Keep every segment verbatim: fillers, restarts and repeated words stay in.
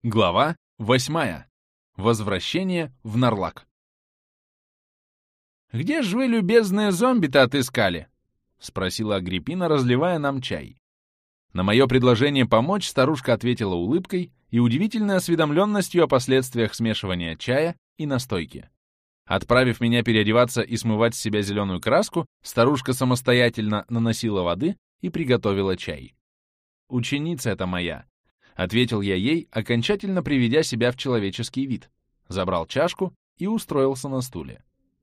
Глава восьмая. Возвращение в Нарлак. «Где ж вы, любезные зомби-то, отыскали?» — спросила Агриппина, разливая нам чай. На мое предложение помочь старушка ответила улыбкой и удивительной осведомленностью о последствиях смешивания чая и настойки. Отправив меня переодеваться и смывать с себя зеленую краску, старушка самостоятельно наносила воды и приготовила чай. «Ученица это моя», — ответил я ей, окончательно приведя себя в человеческий вид, забрал чашку и устроился на стуле.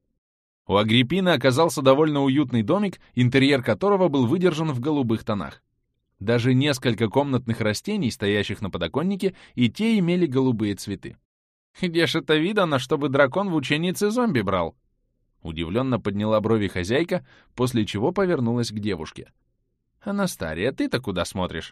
У Агриппины оказался довольно уютный домик, интерьер которого был выдержан в голубых тонах. Даже несколько комнатных растений, стоящих на подоконнике, и те имели голубые цветы. «Где ж это видано, чтобы дракон в ученице зомби брал?» Удивленно подняла брови хозяйка, после чего повернулась к девушке. «Анастария, ты-то куда смотришь?»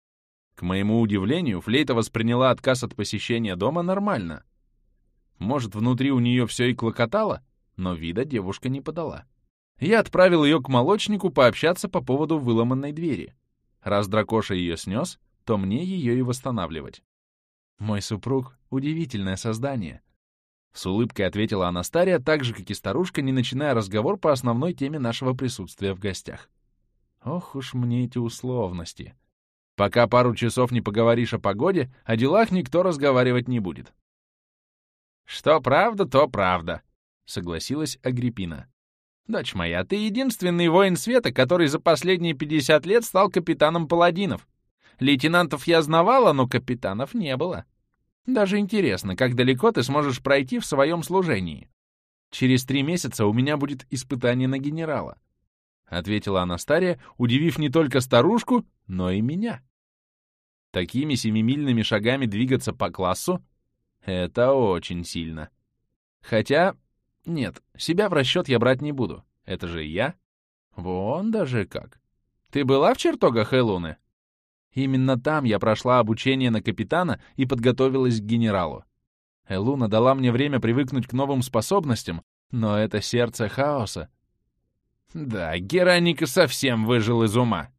К моему удивлению, Флейта восприняла отказ от посещения дома нормально. Может, внутри у нее все и клокотало, но вида девушка не подала. Я отправил ее к молочнику пообщаться по поводу выломанной двери. Раз дракоша ее снес, то мне ее и восстанавливать. «Мой супруг — удивительное создание», — с улыбкой ответила Анастария, так же, как и старушка, не начиная разговор по основной теме нашего присутствия в гостях. Ох уж мне эти условности. Пока пару часов не поговоришь о погоде, о делах никто разговаривать не будет. «Что правда, то правда», — согласилась Агриппина. «Дочь моя, ты единственный воин света, который за последние пятьдесят лет стал капитаном паладинов. Лейтенантов я знавала, но капитанов не было. Даже интересно, как далеко ты сможешь пройти в своем служении. Через три месяца у меня будет испытание на генерала», — ответила Анастария, удивив не только старушку, но и меня. Такими семимильными шагами двигаться по классу — это очень сильно. Хотя, нет, себя в расчет я брать не буду. Это же я. Вон даже как. Ты была в чертогах Элуны? Именно там я прошла обучение на капитана и подготовилась к генералу. Элуна дала мне время привыкнуть к новым способностям, но это сердце хаоса. Да, Гераника совсем выжил из ума.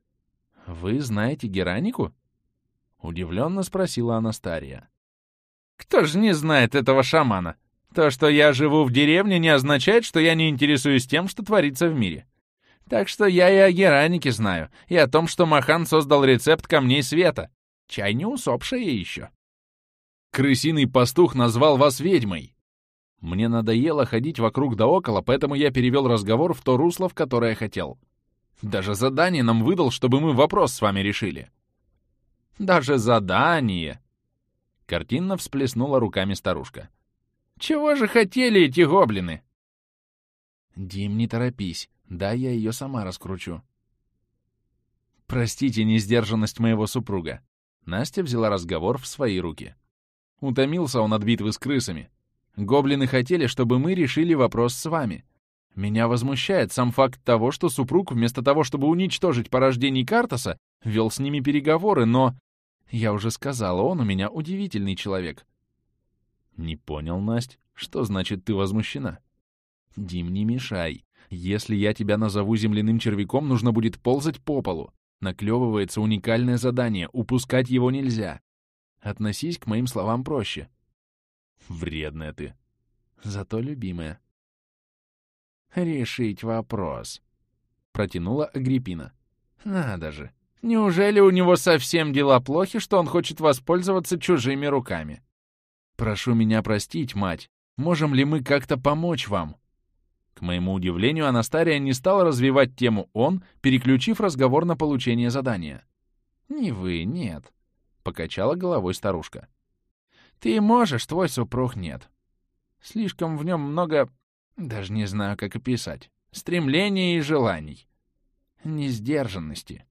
Вы знаете Геранику? Удивленно спросила Анастария. Кто же не знает этого шамана? То, что я живу в деревне, не означает, что я не интересуюсь тем, что творится в мире. Так что я и о Геранике знаю, и о том, что Махан создал рецепт камней света. Чай не усопшая еще. Крысиный пастух назвал вас ведьмой. Мне надоело ходить вокруг да около, поэтому я перевел разговор в то русло, в которое хотел. Даже задание нам выдал, чтобы мы вопрос с вами решили. Даже задание! Картинно всплеснула руками старушка. Чего же хотели эти гоблины? Дим, не торопись. Да, я ее сама раскручу. Простите несдержанность моего супруга. Настя взяла разговор в свои руки. Утомился он от битвы с крысами. Гоблины хотели, чтобы мы решили вопрос с вами. Меня возмущает сам факт того, что супруг, вместо того, чтобы уничтожить порождений Картаса, вел с ними переговоры, но... Я уже сказала, он у меня удивительный человек. Не понял, Насть, что значит ты возмущена? Дим, не мешай. Если я тебя назову земляным червяком, нужно будет ползать по полу. Наклевывается уникальное задание, упускать его нельзя. Относись к моим словам проще. Вредная ты. Зато любимая. Решить вопрос. Протянула Агриппина. Надо же. Неужели у него совсем дела плохи, что он хочет воспользоваться чужими руками? Прошу меня простить, мать. Можем ли мы как-то помочь вам? К моему удивлению, Анастария не стала развивать тему «он», переключив разговор на получение задания. «Не вы, нет», — покачала головой старушка. «Ты можешь, твой супруг нет. Слишком в нем много, даже не знаю, как описать, стремлений и желаний, несдержанности».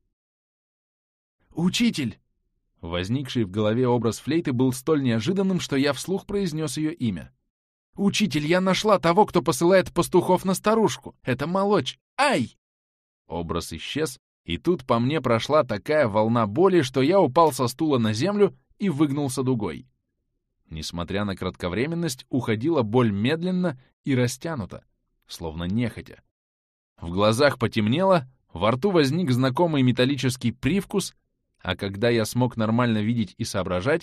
«Учитель!» Возникший в голове образ Флейты был столь неожиданным, что я вслух произнес ее имя. «Учитель, я нашла того, кто посылает пастухов на старушку. Это Молочь. Ай!» Образ исчез, и тут по мне прошла такая волна боли, что я упал со стула на землю и выгнулся дугой. Несмотря на кратковременность, уходила боль медленно и растянута, словно нехотя. В глазах потемнело, во рту возник знакомый металлический привкус, а когда я смог нормально видеть и соображать,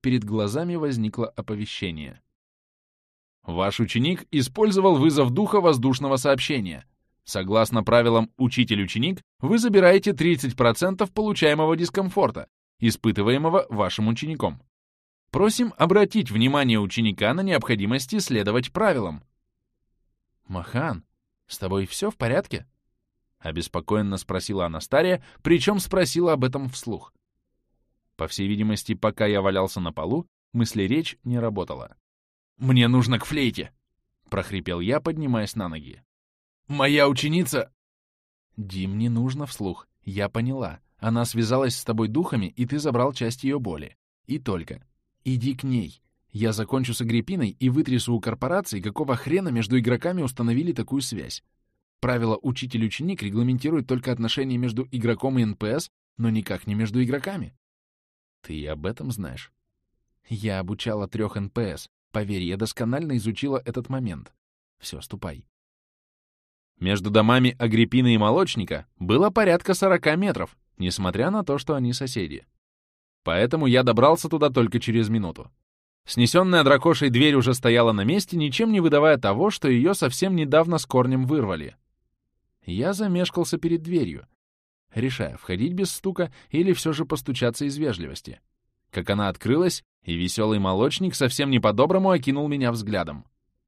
перед глазами возникло оповещение. Ваш ученик использовал вызов духа воздушного сообщения. Согласно правилам «учитель-ученик», вы забираете тридцать процентов получаемого дискомфорта, испытываемого вашим учеником. Просим обратить внимание ученика на необходимость следовать правилам. «Махан, с тобой все в порядке?» — обеспокоенно спросила Анастария, причем спросила об этом вслух. По всей видимости, пока я валялся на полу, мыслеречь не работала. «Мне нужно к флейте!» — прохрипел я, поднимаясь на ноги. «Моя ученица...» «Дим, не нужно вслух. Я поняла. Она связалась с тобой духами, и ты забрал часть ее боли. И только. Иди к ней. Я закончу с Агриппиной и вытрясу у корпорации, какого хрена между игроками установили такую связь. Правило «учитель-ученик» регламентирует только отношения между игроком и эн пэ эс, но никак не между игроками. Ты и об этом знаешь. Я обучала трех эн пэ эс. Поверь, я досконально изучила этот момент. Все, ступай. Между домами Агриппины и Молочника было порядка сорока метров, несмотря на то, что они соседи. Поэтому я добрался туда только через минуту. Снесенная дракошей дверь уже стояла на месте, ничем не выдавая того, что ее совсем недавно с корнем вырвали. Я замешкался перед дверью, решая, входить без стука или все же постучаться из вежливости. Как она открылась, и веселый Молочник совсем не по-доброму окинул меня взглядом.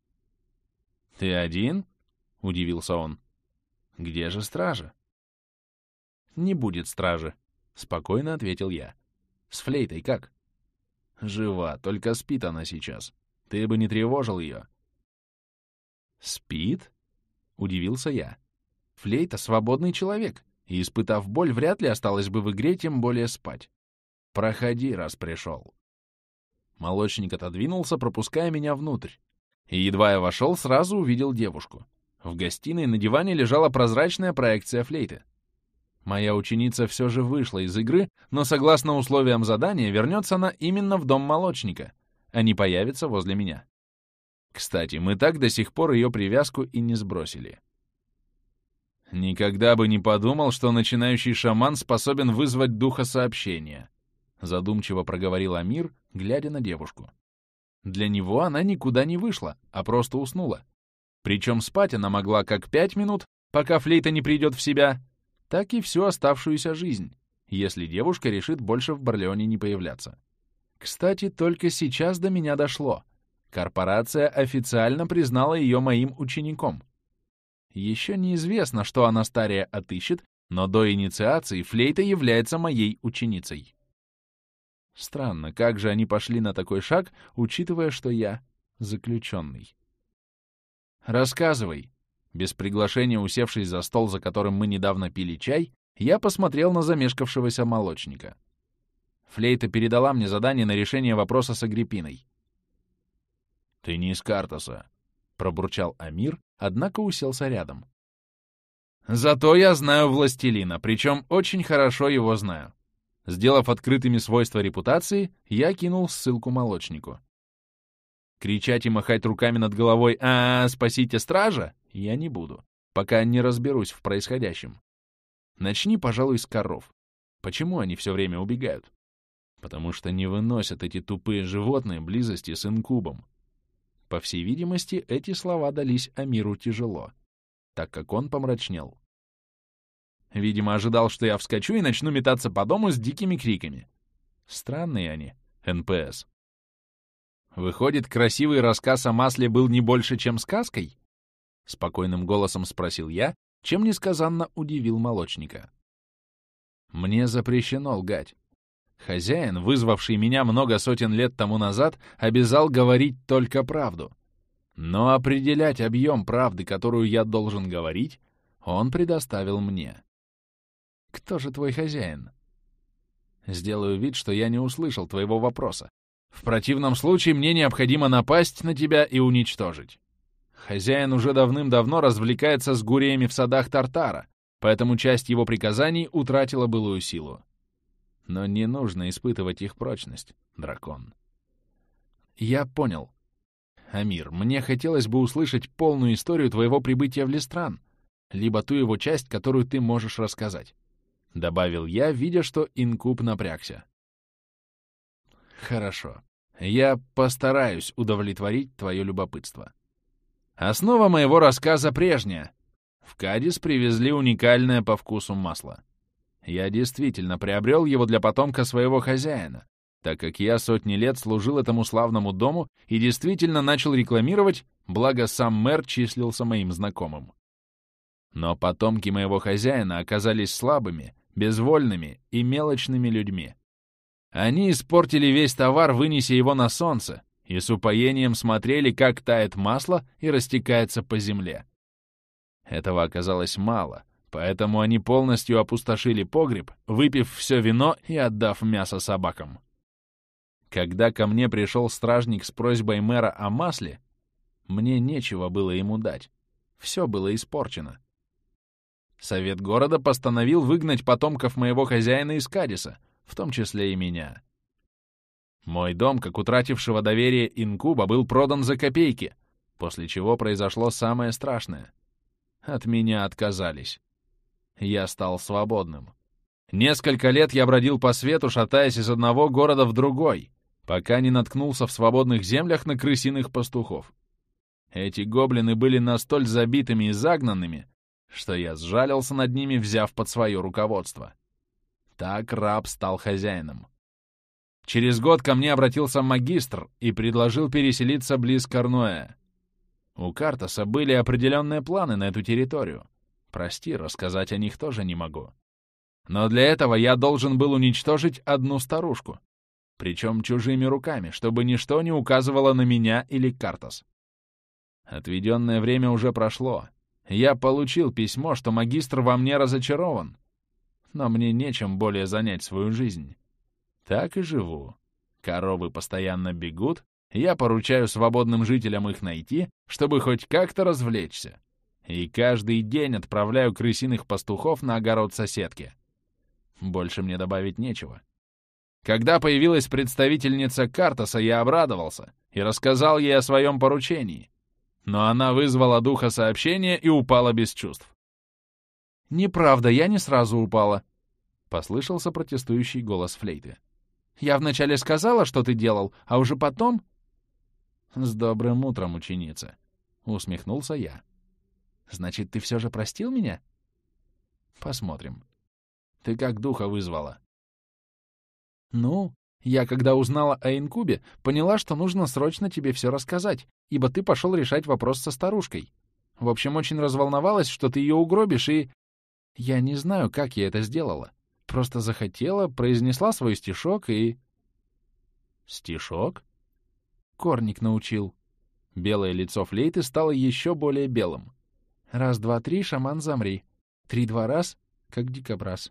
«Ты один?» — удивился он. «Где же стража?» «Не будет стражи», — спокойно ответил я. «С флейтой как?» «Жива, только спит она сейчас. Ты бы не тревожил ее». «Спит?» — удивился я. «Флейта — свободный человек, и, испытав боль, вряд ли осталась бы в игре, тем более спать. Проходи, раз пришел». Молочник отодвинулся, пропуская меня внутрь. И едва я вошел, сразу увидел девушку. В гостиной на диване лежала прозрачная проекция флейты. Моя ученица все же вышла из игры, но, согласно условиям задания, вернется она именно в дом Молочника, а не появится возле меня. Кстати, мы так до сих пор ее привязку и не сбросили. «Никогда бы не подумал, что начинающий шаман способен вызвать духа сообщения», задумчиво проговорил Амир, глядя на девушку. Для него она никуда не вышла, а просто уснула. Причем спать она могла как пять минут, пока флейта не придет в себя, так и всю оставшуюся жизнь, если девушка решит больше в Барлеоне не появляться. Кстати, только сейчас до меня дошло. Корпорация официально признала ее моим учеником. Еще неизвестно, что Анастария отыщет, но до инициации флейта является моей ученицей. Странно, как же они пошли на такой шаг, учитывая, что я заключенный. «Рассказывай». Без приглашения, усевшись за стол, за которым мы недавно пили чай, я посмотрел на замешкавшегося Молочника. Флейта передала мне задание на решение вопроса с Агриппиной. «Ты не из Картаса», — пробурчал Амир, однако уселся рядом. «Зато я знаю властелина, причем очень хорошо его знаю». Сделав открытыми свойства репутации, я кинул ссылку Молочнику. Кричать и махать руками над головой «А, спасите стража!» я не буду, пока не разберусь в происходящем. Начни, пожалуй, с коров. Почему они все время убегают? Потому что не выносят эти тупые животные близости с инкубом. По всей видимости, эти слова дались Амиру тяжело, так как он помрачнел. Видимо, ожидал, что я вскочу и начну метаться по дому с дикими криками. Странные они, эн пэ эс. Выходит, красивый рассказ о масле был не больше, чем сказкой? Спокойным голосом спросил я, чем несказанно удивил Молочника. Мне запрещено лгать. Хозяин, вызвавший меня много сотен лет тому назад, обязал говорить только правду. Но определять объем правды, которую я должен говорить, он предоставил мне. Кто же твой хозяин? Сделаю вид, что я не услышал твоего вопроса. В противном случае мне необходимо напасть на тебя и уничтожить. Хозяин уже давным-давно развлекается с гуриями в садах Тартара, поэтому часть его приказаний утратила былую силу. Но не нужно испытывать их прочность, дракон. Я понял. Амир, мне хотелось бы услышать полную историю твоего прибытия в Листран, либо ту его часть, которую ты можешь рассказать. Добавил я, видя, что инкуб напрягся. Хорошо. Я постараюсь удовлетворить твое любопытство. Основа моего рассказа прежняя. В Кадис привезли уникальное по вкусу масло. Я действительно приобрел его для потомка своего хозяина, так как я сотни лет служил этому славному дому и действительно начал рекламировать, благо сам мэр числился моим знакомым. Но потомки моего хозяина оказались слабыми, безвольными и мелочными людьми. Они испортили весь товар, вынеся его на солнце, и с упоением смотрели, как тает масло и растекается по земле. Этого оказалось мало, поэтому они полностью опустошили погреб, выпив все вино и отдав мясо собакам. Когда ко мне пришел стражник с просьбой мэра о масле, мне нечего было ему дать. Все было испорчено. Совет города постановил выгнать потомков моего хозяина из Кадиса, в том числе и меня. Мой дом, как утратившего доверие инкуба, был продан за копейки, после чего произошло самое страшное. От меня отказались. Я стал свободным. Несколько лет я бродил по свету, шатаясь из одного города в другой, пока не наткнулся в свободных землях на крысиных пастухов. Эти гоблины были настолько забитыми и загнанными, что я сжалился над ними, взяв под свое руководство. Так раб стал хозяином. Через год ко мне обратился магистр и предложил переселиться близ Корнуэ. У Картаса были определенные планы на эту территорию. Прости, рассказать о них тоже не могу. Но для этого я должен был уничтожить одну старушку, причем чужими руками, чтобы ничто не указывало на меня или Картас. Отведенное время уже прошло. Я получил письмо, что магистр во мне разочарован, но мне нечем более занять свою жизнь. Так и живу. Коровы постоянно бегут, я поручаю свободным жителям их найти, чтобы хоть как-то развлечься. И каждый день отправляю крысиных пастухов на огород соседки. Больше мне добавить нечего. Когда появилась представительница Картаса, я обрадовался и рассказал ей о своем поручении. Но она вызвала духа сообщения и упала без чувств. «Неправда, я не сразу упала», — послышался протестующий голос флейты. «Я вначале сказала, что ты делал, а уже потом...» «С добрым утром, ученица», — усмехнулся я. «Значит, ты все же простил меня?» «Посмотрим. Ты как духа вызвала?» «Ну, я, когда узнала о инкубе, поняла, что нужно срочно тебе все рассказать, ибо ты пошел решать вопрос со старушкой. В общем, очень разволновалась, что ты ее угробишь, и... Я не знаю, как я это сделала. Просто захотела, произнесла свой стишок и...» «Стишок?» Корник научил. Белое лицо флейты стало еще более белым. «Раз, два, три, шаман, замри. Три-два раз, как дикобраз».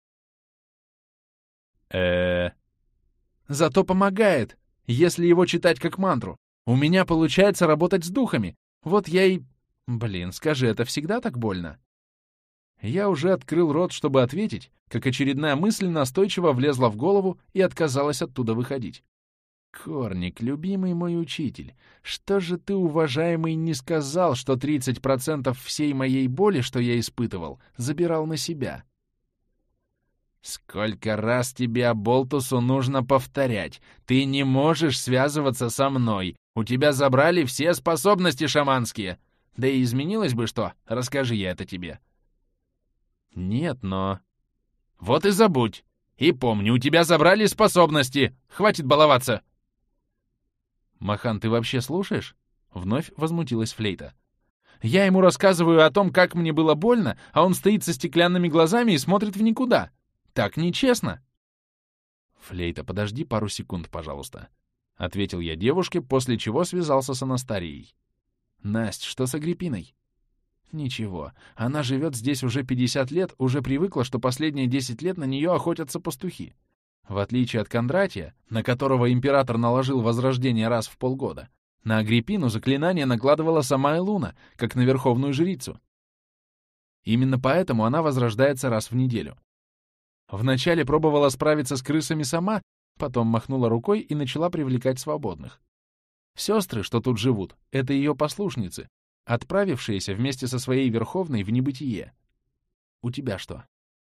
э «Зато помогает, если его читать как мантру. У меня получается работать с духами. Вот я и... Блин, скажи, это всегда так больно?» Я уже открыл рот, чтобы ответить, как очередная мысль настойчиво влезла в голову и отказалась оттуда выходить. «Корник, любимый мой учитель, что же ты, уважаемый, не сказал, что тридцать процентов всей моей боли, что я испытывал, забирал на себя?» «Сколько раз тебе, Аболтусу, нужно повторять? Ты не можешь связываться со мной. У тебя забрали все способности шаманские. Да и изменилось бы что, расскажи я это тебе». «Нет, но...» «Вот и забудь. И помни, у тебя забрали способности. Хватит баловаться!» «Махан, ты вообще слушаешь?» — вновь возмутилась флейта. «Я ему рассказываю о том, как мне было больно, а он стоит со стеклянными глазами и смотрит в никуда. Так нечестно!» «Флейта, подожди пару секунд, пожалуйста», — ответил я девушке, после чего связался с Анастарией. «Насть, что с Агриппиной?» «Ничего, она живет здесь уже пятьдесят лет, уже привыкла, что последние десять лет на нее охотятся пастухи. В отличие от Кондратия, на которого император наложил возрождение раз в полгода, на Агриппину заклинание накладывала сама Элуна, как на верховную жрицу. Именно поэтому она возрождается раз в неделю. Вначале пробовала справиться с крысами сама, потом махнула рукой и начала привлекать свободных. Сестры, что тут живут, — это ее послушницы, отправившиеся вместе со своей верховной в небытие. У тебя что?»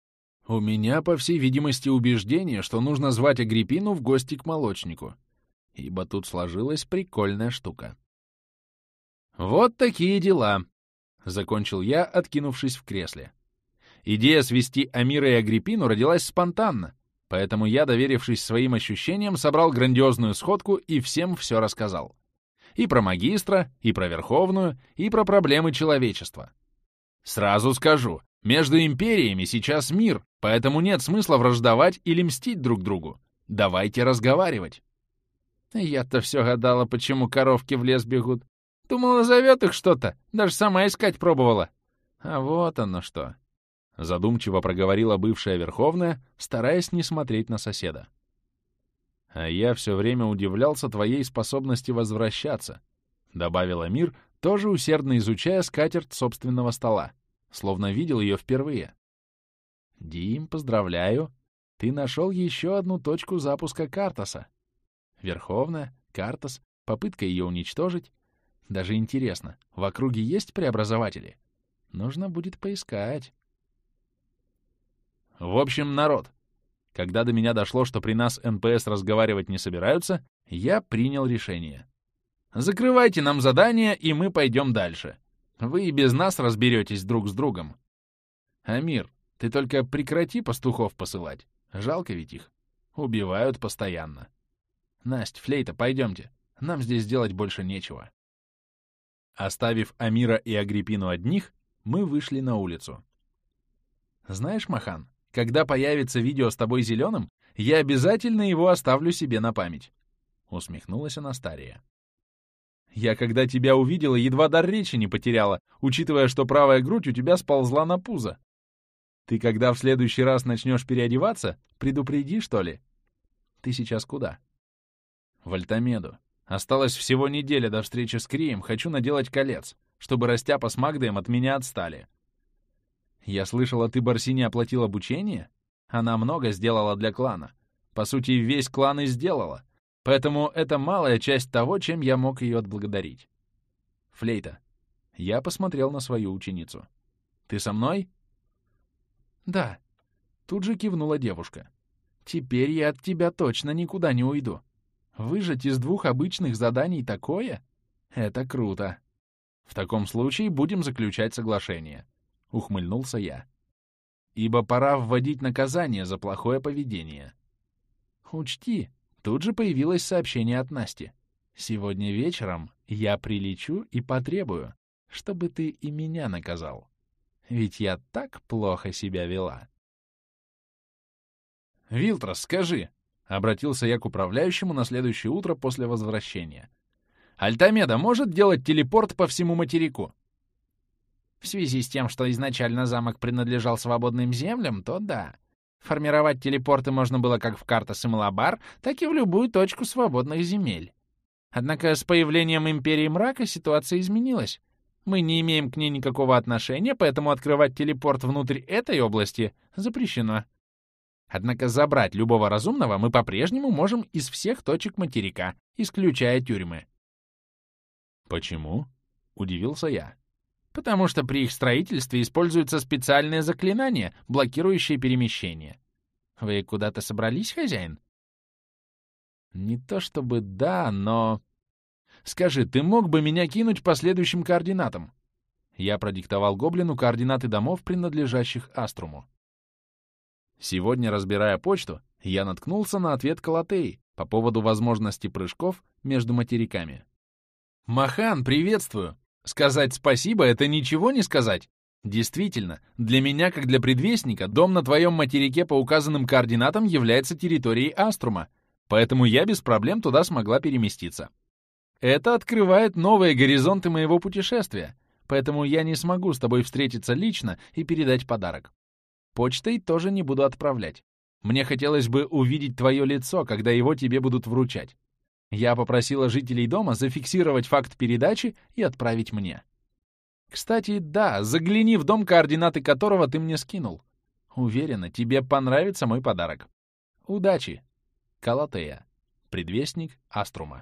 У меня, по всей видимости, убеждение, что нужно звать Агриппину в гости к молочнику, ибо тут сложилась прикольная штука. «Вот такие дела», — закончил я, откинувшись в кресле. Идея свести Амира и Агриппину родилась спонтанно, поэтому я, доверившись своим ощущениям, собрал грандиозную сходку и всем все рассказал. И про магистра, и про Верховную, и про проблемы человечества. Сразу скажу, между империями сейчас мир, поэтому нет смысла враждовать или мстить друг другу. Давайте разговаривать. Я-то все гадала, почему коровки в лес бегут. Думала, зовет их что-то, даже сама искать пробовала. А вот оно что. Задумчиво проговорила бывшая Верховная, стараясь не смотреть на соседа. «А я все время удивлялся твоей способности возвращаться», — добавил Амир, тоже усердно изучая скатерть собственного стола, словно видел ее впервые. «Дим, поздравляю, ты нашел еще одну точку запуска Картаса. Верховная, Картас, попытка ее уничтожить. Даже интересно, в округе есть преобразователи? Нужно будет поискать». В общем, народ, когда до меня дошло, что при нас эн пэ эс разговаривать не собираются, я принял решение. Закрывайте нам задание, и мы пойдем дальше. Вы и без нас разберетесь друг с другом. Амир, ты только прекрати пастухов посылать. Жалко ведь их. Убивают постоянно. Насть, Флейта, пойдемте. Нам здесь делать больше нечего. Оставив Амира и Агриппину одних, мы вышли на улицу. Знаешь, Махан, когда появится видео с тобой зеленым, я обязательно его оставлю себе на память. Усмехнулась Анастария. Я, когда тебя увидела, едва дар речи не потеряла, учитывая, что правая грудь у тебя сползла на пузо. Ты, когда в следующий раз начнешь переодеваться, предупреди, что ли? Ты сейчас куда? В Альтамеду. Осталось всего неделя до встречи с Крием, хочу наделать колец, чтобы Растяпа с Магдоем от меня отстали. Я слышала, ты Барсине оплатил обучение? Она много сделала для клана. По сути, весь клан и сделала. Поэтому это малая часть того, чем я мог ее отблагодарить. Флейта. Я посмотрел на свою ученицу. Ты со мной? Да. Тут же кивнула девушка. Теперь я от тебя точно никуда не уйду. Выжать из двух обычных заданий такое? Это круто. В таком случае будем заключать соглашение. Ухмыльнулся я. Ибо пора вводить наказание за плохое поведение. Учти, тут же появилось сообщение от Насти. Сегодня вечером я прилечу и потребую, чтобы ты и меня наказал. Ведь я так плохо себя вела. Вилтрос, скажи, — обратился я к управляющему на следующее утро после возвращения. Альтамеда может делать телепорт по всему материку? В связи с тем, что изначально замок принадлежал свободным землям, то да. Формировать телепорты можно было как в Картас и Малабар, так и в любую точку свободных земель. Однако с появлением Империи Мрака ситуация изменилась. Мы не имеем к ней никакого отношения, поэтому открывать телепорт внутрь этой области запрещено. Однако забрать любого разумного мы по-прежнему можем из всех точек материка, исключая тюрьмы. «Почему?» — удивился я. Потому что при их строительстве используются специальные заклинания, блокирующие перемещение. Вы куда-то собрались, хозяин? Не то чтобы да, но... Скажи, ты мог бы меня кинуть по следующим координатам? Я продиктовал гоблину координаты домов, принадлежащих Аструму. Сегодня, разбирая почту, я наткнулся на ответ Калатеи по поводу возможности прыжков между материками. «Махан, приветствую! Сказать спасибо — это ничего не сказать. Действительно, для меня, как для предвестника, дом на твоем материке по указанным координатам является территорией Аструма, поэтому я без проблем туда смогла переместиться. Это открывает новые горизонты моего путешествия, поэтому я не смогу с тобой встретиться лично и передать подарок. Почтой тоже не буду отправлять. Мне хотелось бы увидеть твое лицо, когда его тебе будут вручать. Я попросила жителей дома зафиксировать факт передачи и отправить мне. Кстати, да, загляни в дом, координаты которого ты мне скинул. Уверена, тебе понравится мой подарок. Удачи. Калатея. Предвестник Аструма.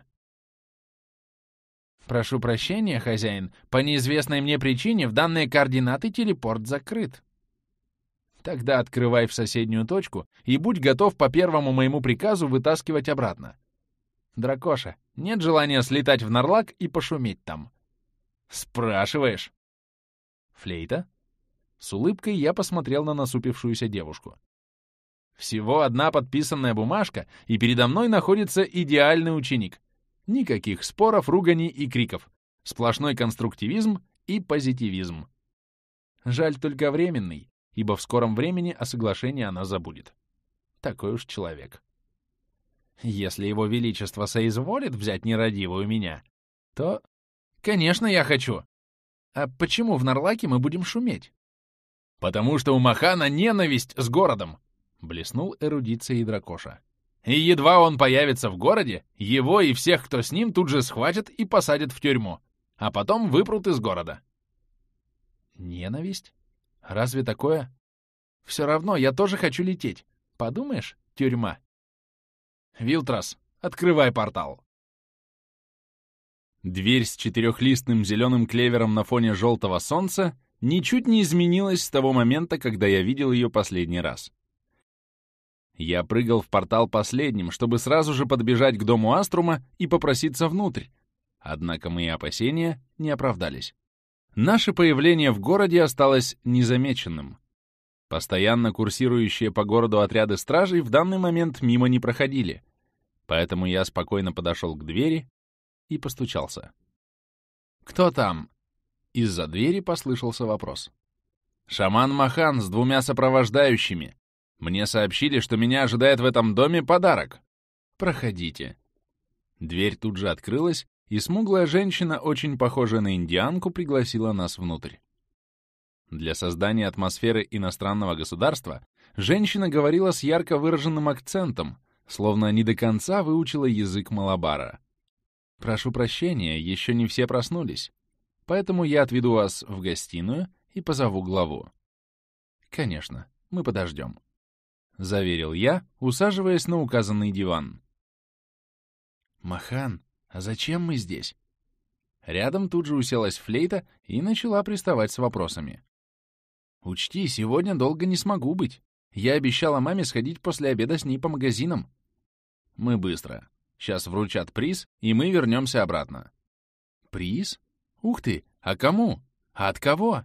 Прошу прощения, хозяин, по неизвестной мне причине в данные координаты телепорт закрыт. Тогда открывай в соседнюю точку и будь готов по первому моему приказу вытаскивать обратно. Дракоша, нет желания слетать в Нарлак и пошуметь там? Спрашиваешь? Флейта? С улыбкой я посмотрел на насупившуюся девушку. Всего одна подписанная бумажка, и передо мной находится идеальный ученик. Никаких споров, руганий и криков. Сплошной конструктивизм и позитивизм. Жаль только временный, ибо в скором времени о соглашении она забудет. Такой уж человек. Если его величество соизволит взять нерадивую меня, то... Конечно, я хочу. А почему в Нарлаке мы будем шуметь? Потому что у Махана ненависть с городом, блеснул эрудицией дракоша. И едва он появится в городе, его и всех, кто с ним, тут же схватят и посадят в тюрьму, а потом выпрут из города. Ненависть? Разве такое? Все равно я тоже хочу лететь. Подумаешь, тюрьма. Вилтрас, открывай портал. Дверь с четырехлистным зеленым клевером на фоне желтого солнца ничуть не изменилась с того момента, когда я видел ее последний раз. Я прыгал в портал последним, чтобы сразу же подбежать к дому Аструма и попроситься внутрь. Однако мои опасения не оправдались. Наше появление в городе осталось незамеченным. Постоянно курсирующие по городу отряды стражей в данный момент мимо не проходили, поэтому я спокойно подошел к двери и постучался. «Кто там?» Из-за двери послышался вопрос. «Шаман Махан с двумя сопровождающими. Мне сообщили, что меня ожидает в этом доме подарок. Проходите». Дверь тут же открылась, и смуглая женщина, очень похожая на индианку, пригласила нас внутрь. Для создания атмосферы иностранного государства женщина говорила с ярко выраженным акцентом, словно не до конца выучила язык Малабара. «Прошу прощения, еще не все проснулись, поэтому я отведу вас в гостиную и позову главу». «Конечно, мы подождем», — заверил я, усаживаясь на указанный диван. «Махан, а зачем мы здесь?» Рядом тут же уселась Флейта и начала приставать с вопросами. «Учти, сегодня долго не смогу быть. Я обещала маме сходить после обеда с ней по магазинам». «Мы быстро. Сейчас вручат приз, и мы вернемся обратно». «Приз? Ух ты! А кому? А от кого?»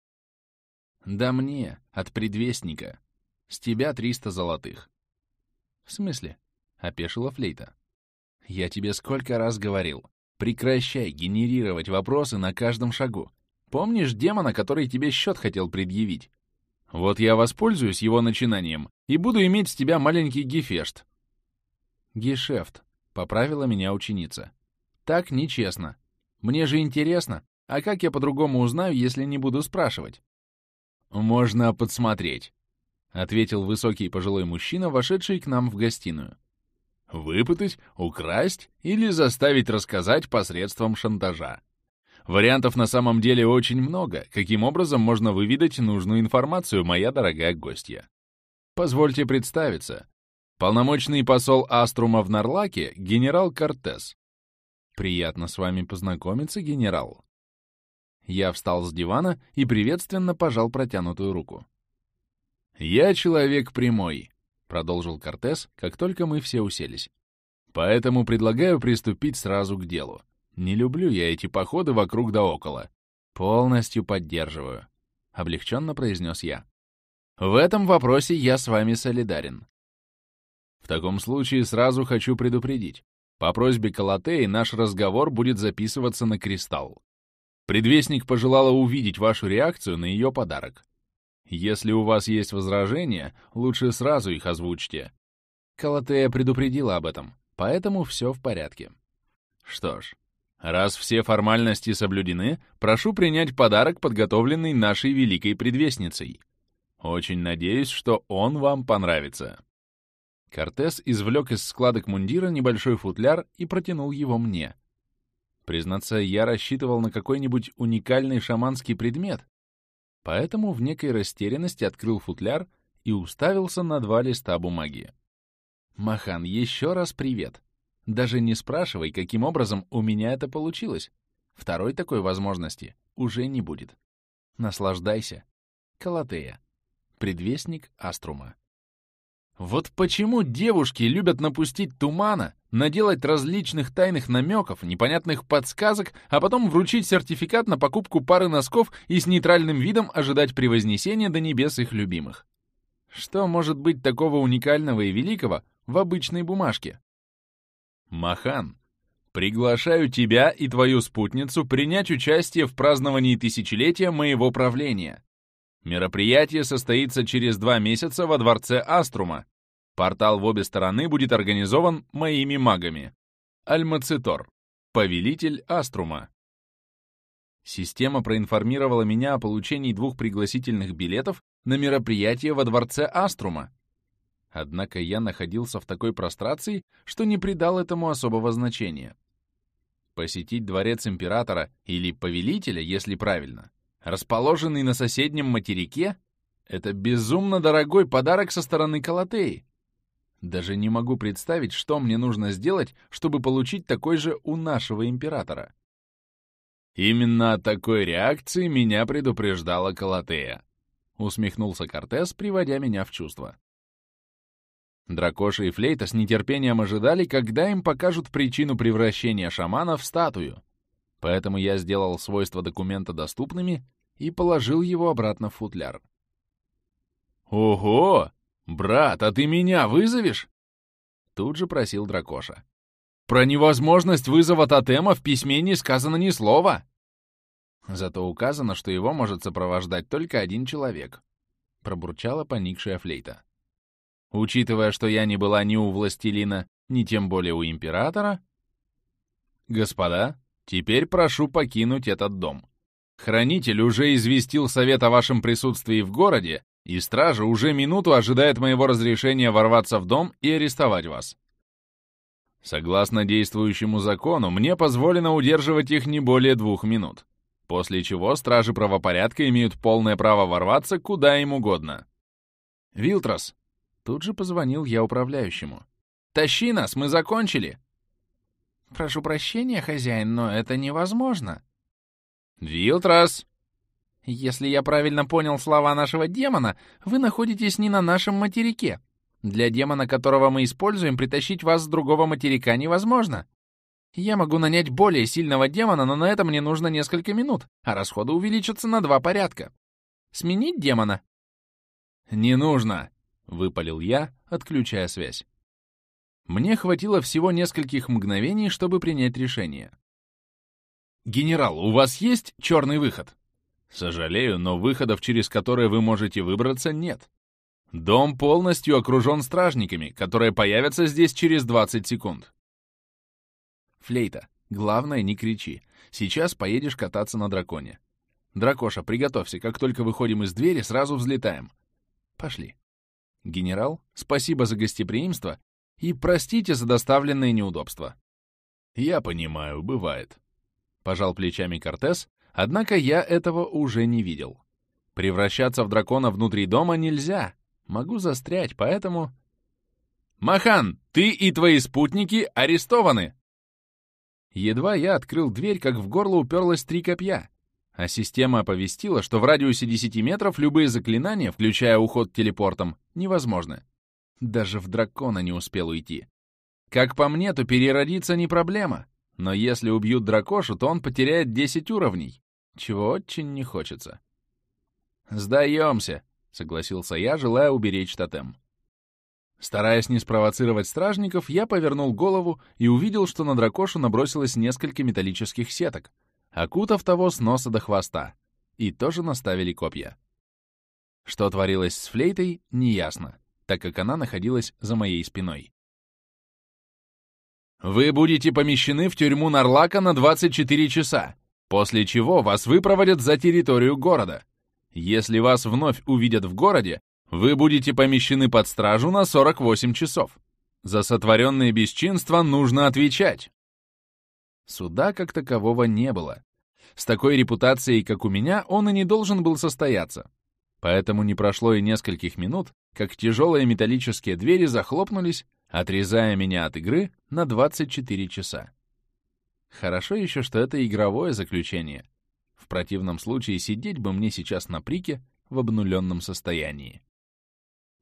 «Да мне, от предвестника. С тебя триста золотых». «В смысле?» — опешила Флейта. «Я тебе сколько раз говорил. Прекращай генерировать вопросы на каждом шагу. Помнишь демона, который тебе счет хотел предъявить? Вот я воспользуюсь его начинанием и буду иметь с тебя маленький гефешт». «Гешефт», — поправила меня ученица. «Так нечестно. Мне же интересно. А как я по-другому узнаю, если не буду спрашивать?» «Можно подсмотреть», — ответил высокий пожилой мужчина, вошедший к нам в гостиную. «Выпытать, украсть или заставить рассказать посредством шантажа. Вариантов на самом деле очень много, каким образом можно выведать нужную информацию, моя дорогая гостья. Позвольте представиться. Полномочный посол Аструма в Нарлаке, генерал Кортес. Приятно с вами познакомиться, генерал». Я встал с дивана и приветственно пожал протянутую руку. «Я человек прямой», — продолжил Кортес, как только мы все уселись. «Поэтому предлагаю приступить сразу к делу. Не люблю я эти походы вокруг да около. Полностью поддерживаю», — облегченно произнес я. «В этом вопросе я с вами солидарен. В таком случае сразу хочу предупредить. По просьбе Калатеи наш разговор будет записываться на кристалл. Предвестник пожелала увидеть вашу реакцию на ее подарок. Если у вас есть возражения, лучше сразу их озвучьте. Калатея предупредила об этом, поэтому все в порядке. Что ж, раз все формальности соблюдены, прошу принять подарок, подготовленный нашей великой предвестницей. Очень надеюсь, что он вам понравится». Кортес извлек из складок мундира небольшой футляр и протянул его мне. Признаться, я рассчитывал на какой-нибудь уникальный шаманский предмет, поэтому в некой растерянности открыл футляр и уставился на два листа бумаги. «Махан, еще раз привет. Даже не спрашивай, каким образом у меня это получилось. Второй такой возможности уже не будет. Наслаждайся. Калатея». предвестник Аструма. Вот почему девушки любят напустить тумана, наделать различных тайных намеков, непонятных подсказок, а потом вручить сертификат на покупку пары носков и с нейтральным видом ожидать превознесения до небес их любимых. Что может быть такого уникального и великого в обычной бумажке? Махан, приглашаю тебя и твою спутницу принять участие в праздновании тысячелетия моего правления. Мероприятие состоится через два месяца во дворце Аструма. Портал в обе стороны будет организован моими магами. Альмацитор, повелитель Аструма. Система проинформировала меня о получении двух пригласительных билетов на мероприятие во дворце Аструма. Однако я находился в такой прострации, что не придал этому особого значения. Посетить дворец императора или повелителя, если правильно, расположенный на соседнем материке, это безумно дорогой подарок со стороны Калатеи. Даже не могу представить, что мне нужно сделать, чтобы получить такой же у нашего императора. Именно о такой реакции меня предупреждала Калатея, усмехнулся Кортес, приводя меня в чувство. Дракоша и Флейта с нетерпением ожидали, когда им покажут причину превращения шамана в статую. Поэтому я сделал свойства документа доступными и положил его обратно в футляр. «Ого! Брат, а ты меня вызовешь?» Тут же просил Дракоша. «Про невозможность вызова тотема в письме не сказано ни слова!» Зато указано, что его может сопровождать только один человек, пробурчала поникшая Флейта. Учитывая, что я не была ни у властелина, ни тем более у императора... Господа, теперь прошу покинуть этот дом. Хранитель уже известил совет о вашем присутствии в городе, и стража уже минуту ожидает моего разрешения ворваться в дом и арестовать вас. Согласно действующему закону, мне позволено удерживать их не более двух минут, после чего стражи правопорядка имеют полное право ворваться куда им угодно. Вилтрос, тут же позвонил я управляющему. «Тащи нас, мы закончили!» «Прошу прощения, хозяин, но это невозможно». «Вилтрос!» «Если я правильно понял слова нашего демона, вы находитесь не на нашем материке. Для демона, которого мы используем, притащить вас с другого материка невозможно. Я могу нанять более сильного демона, но на это мне нужно несколько минут, а расходы увеличатся на два порядка. Сменить демона?» «Не нужно!» — выпалил я, отключая связь. Мне хватило всего нескольких мгновений, чтобы принять решение. «Генерал, у вас есть черный выход?» «Сожалею, но выходов, через которые вы можете выбраться, нет. Дом полностью окружен стражниками, которые появятся здесь через двадцать секунд». «Флейта, главное, не кричи. Сейчас поедешь кататься на драконе. Дракоша, приготовься, как только выходим из двери, сразу взлетаем. Пошли. Генерал, спасибо за гостеприимство и простите за доставленные неудобства». «Я понимаю, бывает», — пожал плечами Кортес, однако я этого уже не видел. Превращаться в дракона внутри дома нельзя. Могу застрять, поэтому... «Махан, ты и твои спутники арестованы!» Едва я открыл дверь, как в горло уперлось три копья, а система оповестила, что в радиусе десяти метров любые заклинания, включая уход телепортом, невозможны. Даже в дракона не успел уйти. Как по мне, то переродиться не проблема, но если убьют дракошу, то он потеряет десять уровней, чего очень не хочется. «Сдаемся», — согласился я, желая уберечь тотем. Стараясь не спровоцировать стражников, я повернул голову и увидел, что на дракошу набросилось несколько металлических сеток, окутав того с носа до хвоста, и тоже наставили копья. Что творилось с Флейтой, неясно, так как она находилась за моей спиной. «Вы будете помещены в тюрьму Нарлака на двадцать четыре часа, после чего вас выпроводят за территорию города. Если вас вновь увидят в городе, вы будете помещены под стражу на сорок восемь часов. За сотворенные бесчинства нужно отвечать». Суда как такового не было. С такой репутацией, как у меня, он и не должен был состояться. Поэтому не прошло и нескольких минут, как тяжелые металлические двери захлопнулись, отрезая меня от игры на двадцать четыре часа. Хорошо еще, что это игровое заключение. В противном случае сидеть бы мне сейчас на прике в обнуленном состоянии.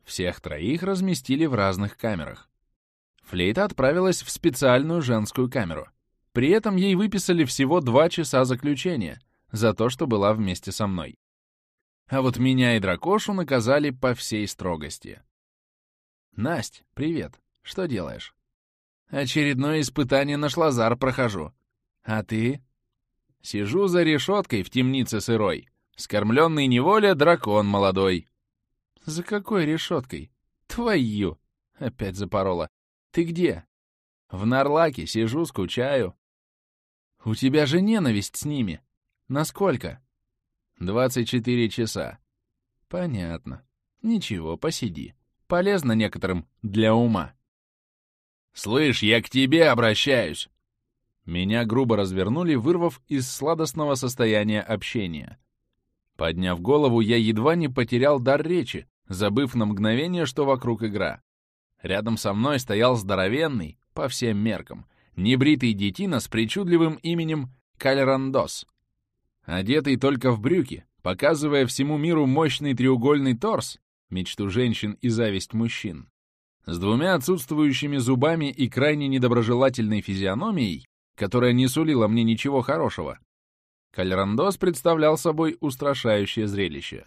Всех троих разместили в разных камерах. Флейта отправилась в специальную женскую камеру. При этом ей выписали всего два часа заключения за то, что была вместе со мной. А вот меня и дракошу наказали по всей строгости. «Насть, привет. Что делаешь?» «Очередное испытание на Шлазар прохожу. А ты?» «Сижу за решеткой в темнице сырой. Скормленный неволе дракон молодой». «За какой решеткой?» «Твою!» — опять запорола. «Ты где?» «В Нарлаке сижу, скучаю». «У тебя же ненависть с ними. Насколько?» «двадцать четыре часа». «Понятно. Ничего, посиди. Полезно некоторым для ума». «Слышь, я к тебе обращаюсь!» Меня грубо развернули, вырвав из сладостного состояния общения. Подняв голову, я едва не потерял дар речи, забыв на мгновение, что вокруг игра. Рядом со мной стоял здоровенный, по всем меркам, небритый детина с причудливым именем Кальрандос. Одетый только в брюки, показывая всему миру мощный треугольный торс, мечту женщин и зависть мужчин, с двумя отсутствующими зубами и крайне недоброжелательной физиономией, которая не сулила мне ничего хорошего, Кальрандос представлял собой устрашающее зрелище.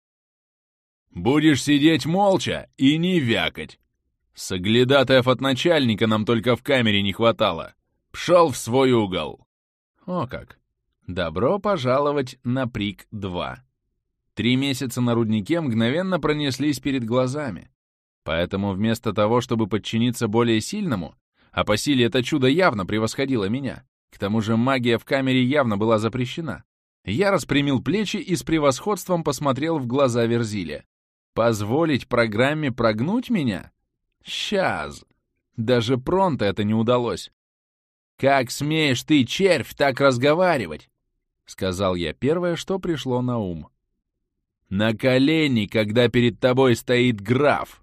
«Будешь сидеть молча и не вякать. Соглядатаев от начальника нам только в камере не хватало. Пшел в свой угол». О как! Добро пожаловать на Прик два. Три месяца на руднике мгновенно пронеслись перед глазами. Поэтому вместо того, чтобы подчиниться более сильному, а по силе это чудо явно превосходило меня, к тому же магия в камере явно была запрещена, я распрямил плечи и с превосходством посмотрел в глаза Верзиле. Позволить программе прогнуть меня? Сейчас. Даже Пронто это не удалось. «Как смеешь ты, червь, так разговаривать?» — сказал я первое, что пришло на ум. «На колени, когда перед тобой стоит граф!»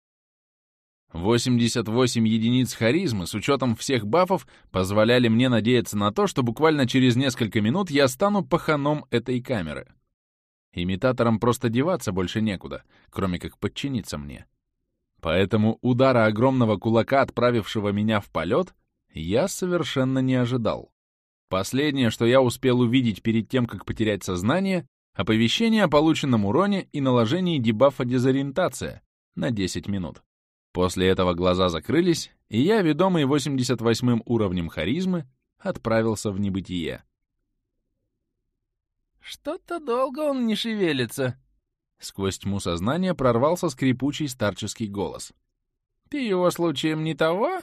восемьдесят восемь единиц харизмы с учетом всех бафов позволяли мне надеяться на то, что буквально через несколько минут я стану паханом этой камеры. Имитаторам просто деваться больше некуда, кроме как подчиниться мне. Поэтому удара огромного кулака, отправившего меня в полет, я совершенно не ожидал. Последнее, что я успел увидеть перед тем, как потерять сознание, оповещение о полученном уроне и наложении дебафа дезориентация на десять минут. После этого глаза закрылись, и я, ведомый восемьдесят восьмым уровнем харизмы, отправился в небытие. «Что-то долго он не шевелится», — сквозь тьму сознания прорвался скрипучий старческий голос. «Ты его случаем не того?»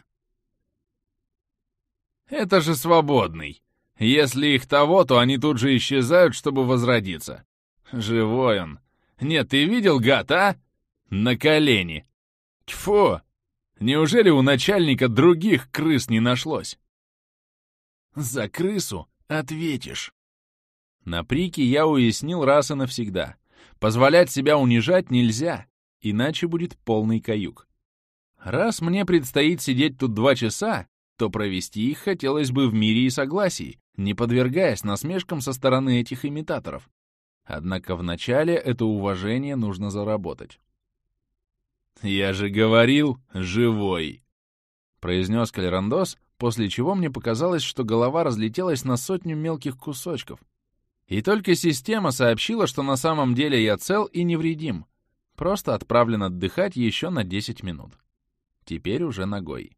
«Это же свободный. Если их того, то они тут же исчезают, чтобы возродиться. Живой он. Нет, ты видел, гад, а? На колени. Тьфу! Неужели у начальника других крыс не нашлось?» «За крысу ответишь». На Прике я уяснил раз и навсегда. Позволять себя унижать нельзя, иначе будет полный каюк. Раз мне предстоит сидеть тут два часа, то провести их хотелось бы в мире и согласии, не подвергаясь насмешкам со стороны этих имитаторов. Однако вначале это уважение нужно заработать. «Я же говорил, живой!» — произнес Кальрандос, после чего мне показалось, что голова разлетелась на сотню мелких кусочков. И только система сообщила, что на самом деле я цел и невредим, просто отправлен отдыхать еще на десять минут. Теперь уже ногой.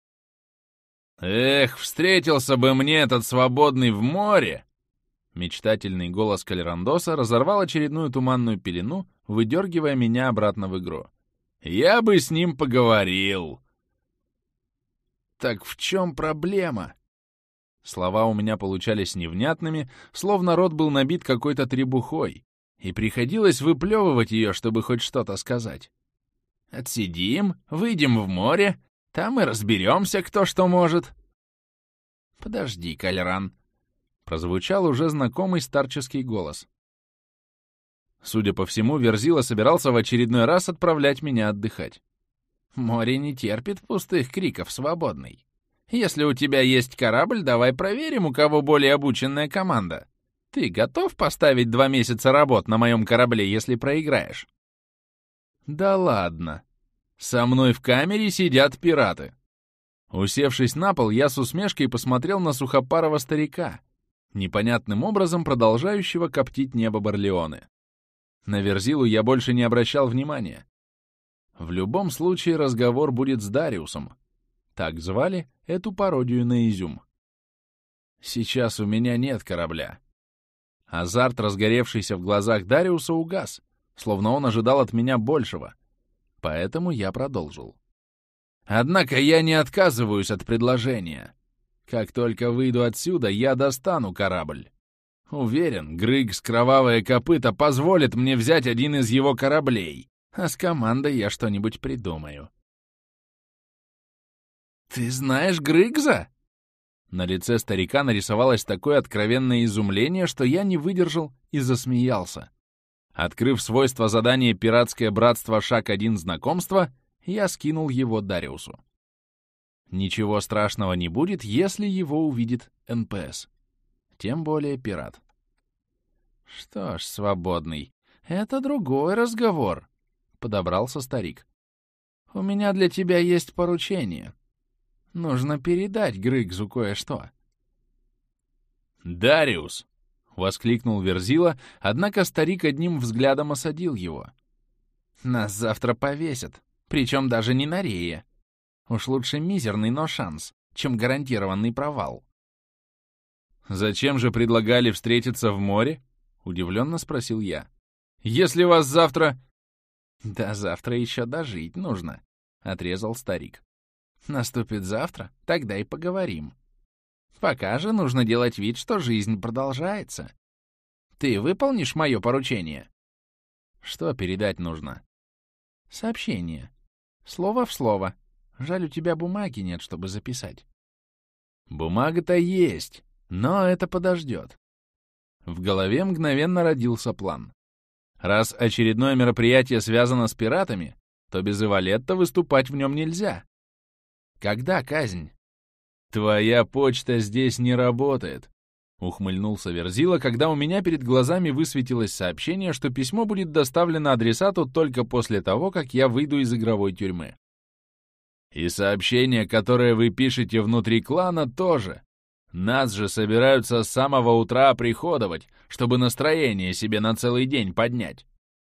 «Эх, встретился бы мне этот свободный в море!» Мечтательный голос Кальрандоса разорвал очередную туманную пелену, выдергивая меня обратно в игру. «Я бы с ним поговорил!» «Так в чем проблема?» Слова у меня получались невнятными, словно рот был набит какой-то требухой, и приходилось выплевывать ее, чтобы хоть что-то сказать. «Отсидим, выйдем в море, там и разберемся, кто что может». «Подожди, Кальран», — прозвучал уже знакомый старческий голос. Судя по всему, Верзила собирался в очередной раз отправлять меня отдыхать. «Море не терпит пустых криков, свободный. Если у тебя есть корабль, давай проверим, у кого более обученная команда. Ты готов поставить два месяца работ на моем корабле, если проиграешь?» Да ладно. Со мной в камере сидят пираты. Усевшись на пол, я с усмешкой посмотрел на сухопарого старика, непонятным образом продолжающего коптить небо Барлеоне. На Верзилу я больше не обращал внимания. В любом случае разговор будет с Дариусом. Так звали эту пародию на изюм. Сейчас у меня нет корабля. Азарт, разгоревшийся в глазах Дариуса, угас, словно он ожидал от меня большего. Поэтому я продолжил. Однако я не отказываюсь от предложения. Как только выйду отсюда, я достану корабль. Уверен, Грыгс Кровавое Копыто позволит мне взять один из его кораблей, а с командой я что-нибудь придумаю. «Ты знаешь Грыгза?» На лице старика нарисовалось такое откровенное изумление, что я не выдержал и засмеялся. Открыв свойства задания «Пиратское братство. Шаг один. Знакомство», я скинул его Дариусу. Ничего страшного не будет, если его увидит эн пэ эс. Тем более пират. Что ж, свободный, это другой разговор, — подобрался старик. У меня для тебя есть поручение. Нужно передать Грыгзу кое-что. «Дариус!» — воскликнул Верзила, однако старик одним взглядом осадил его. «Нас завтра повесят, причем даже не на рее. Уж лучше мизерный, но шанс, чем гарантированный провал». «Зачем же предлагали встретиться в море?» — удивленно спросил я. «Если вас завтра...» «Да завтра еще дожить нужно», — отрезал старик. «Наступит завтра, тогда и поговорим. Пока же нужно делать вид, что жизнь продолжается. Ты выполнишь мое поручение?» «Что передать нужно?» «Сообщение. Слово в слово. Жаль, у тебя бумаги нет, чтобы записать». «Бумага-то есть, но это подождет». В голове мгновенно родился план. Раз очередное мероприятие связано с пиратами, то без Ивалетта выступать в нем нельзя. Когда казнь? «Твоя почта здесь не работает», — ухмыльнулся Верзила, когда у меня перед глазами высветилось сообщение, что письмо будет доставлено адресату только после того, как я выйду из игровой тюрьмы. «И сообщение, которое вы пишете внутри клана, тоже. Нас же собираются с самого утра оприходовать, чтобы настроение себе на целый день поднять».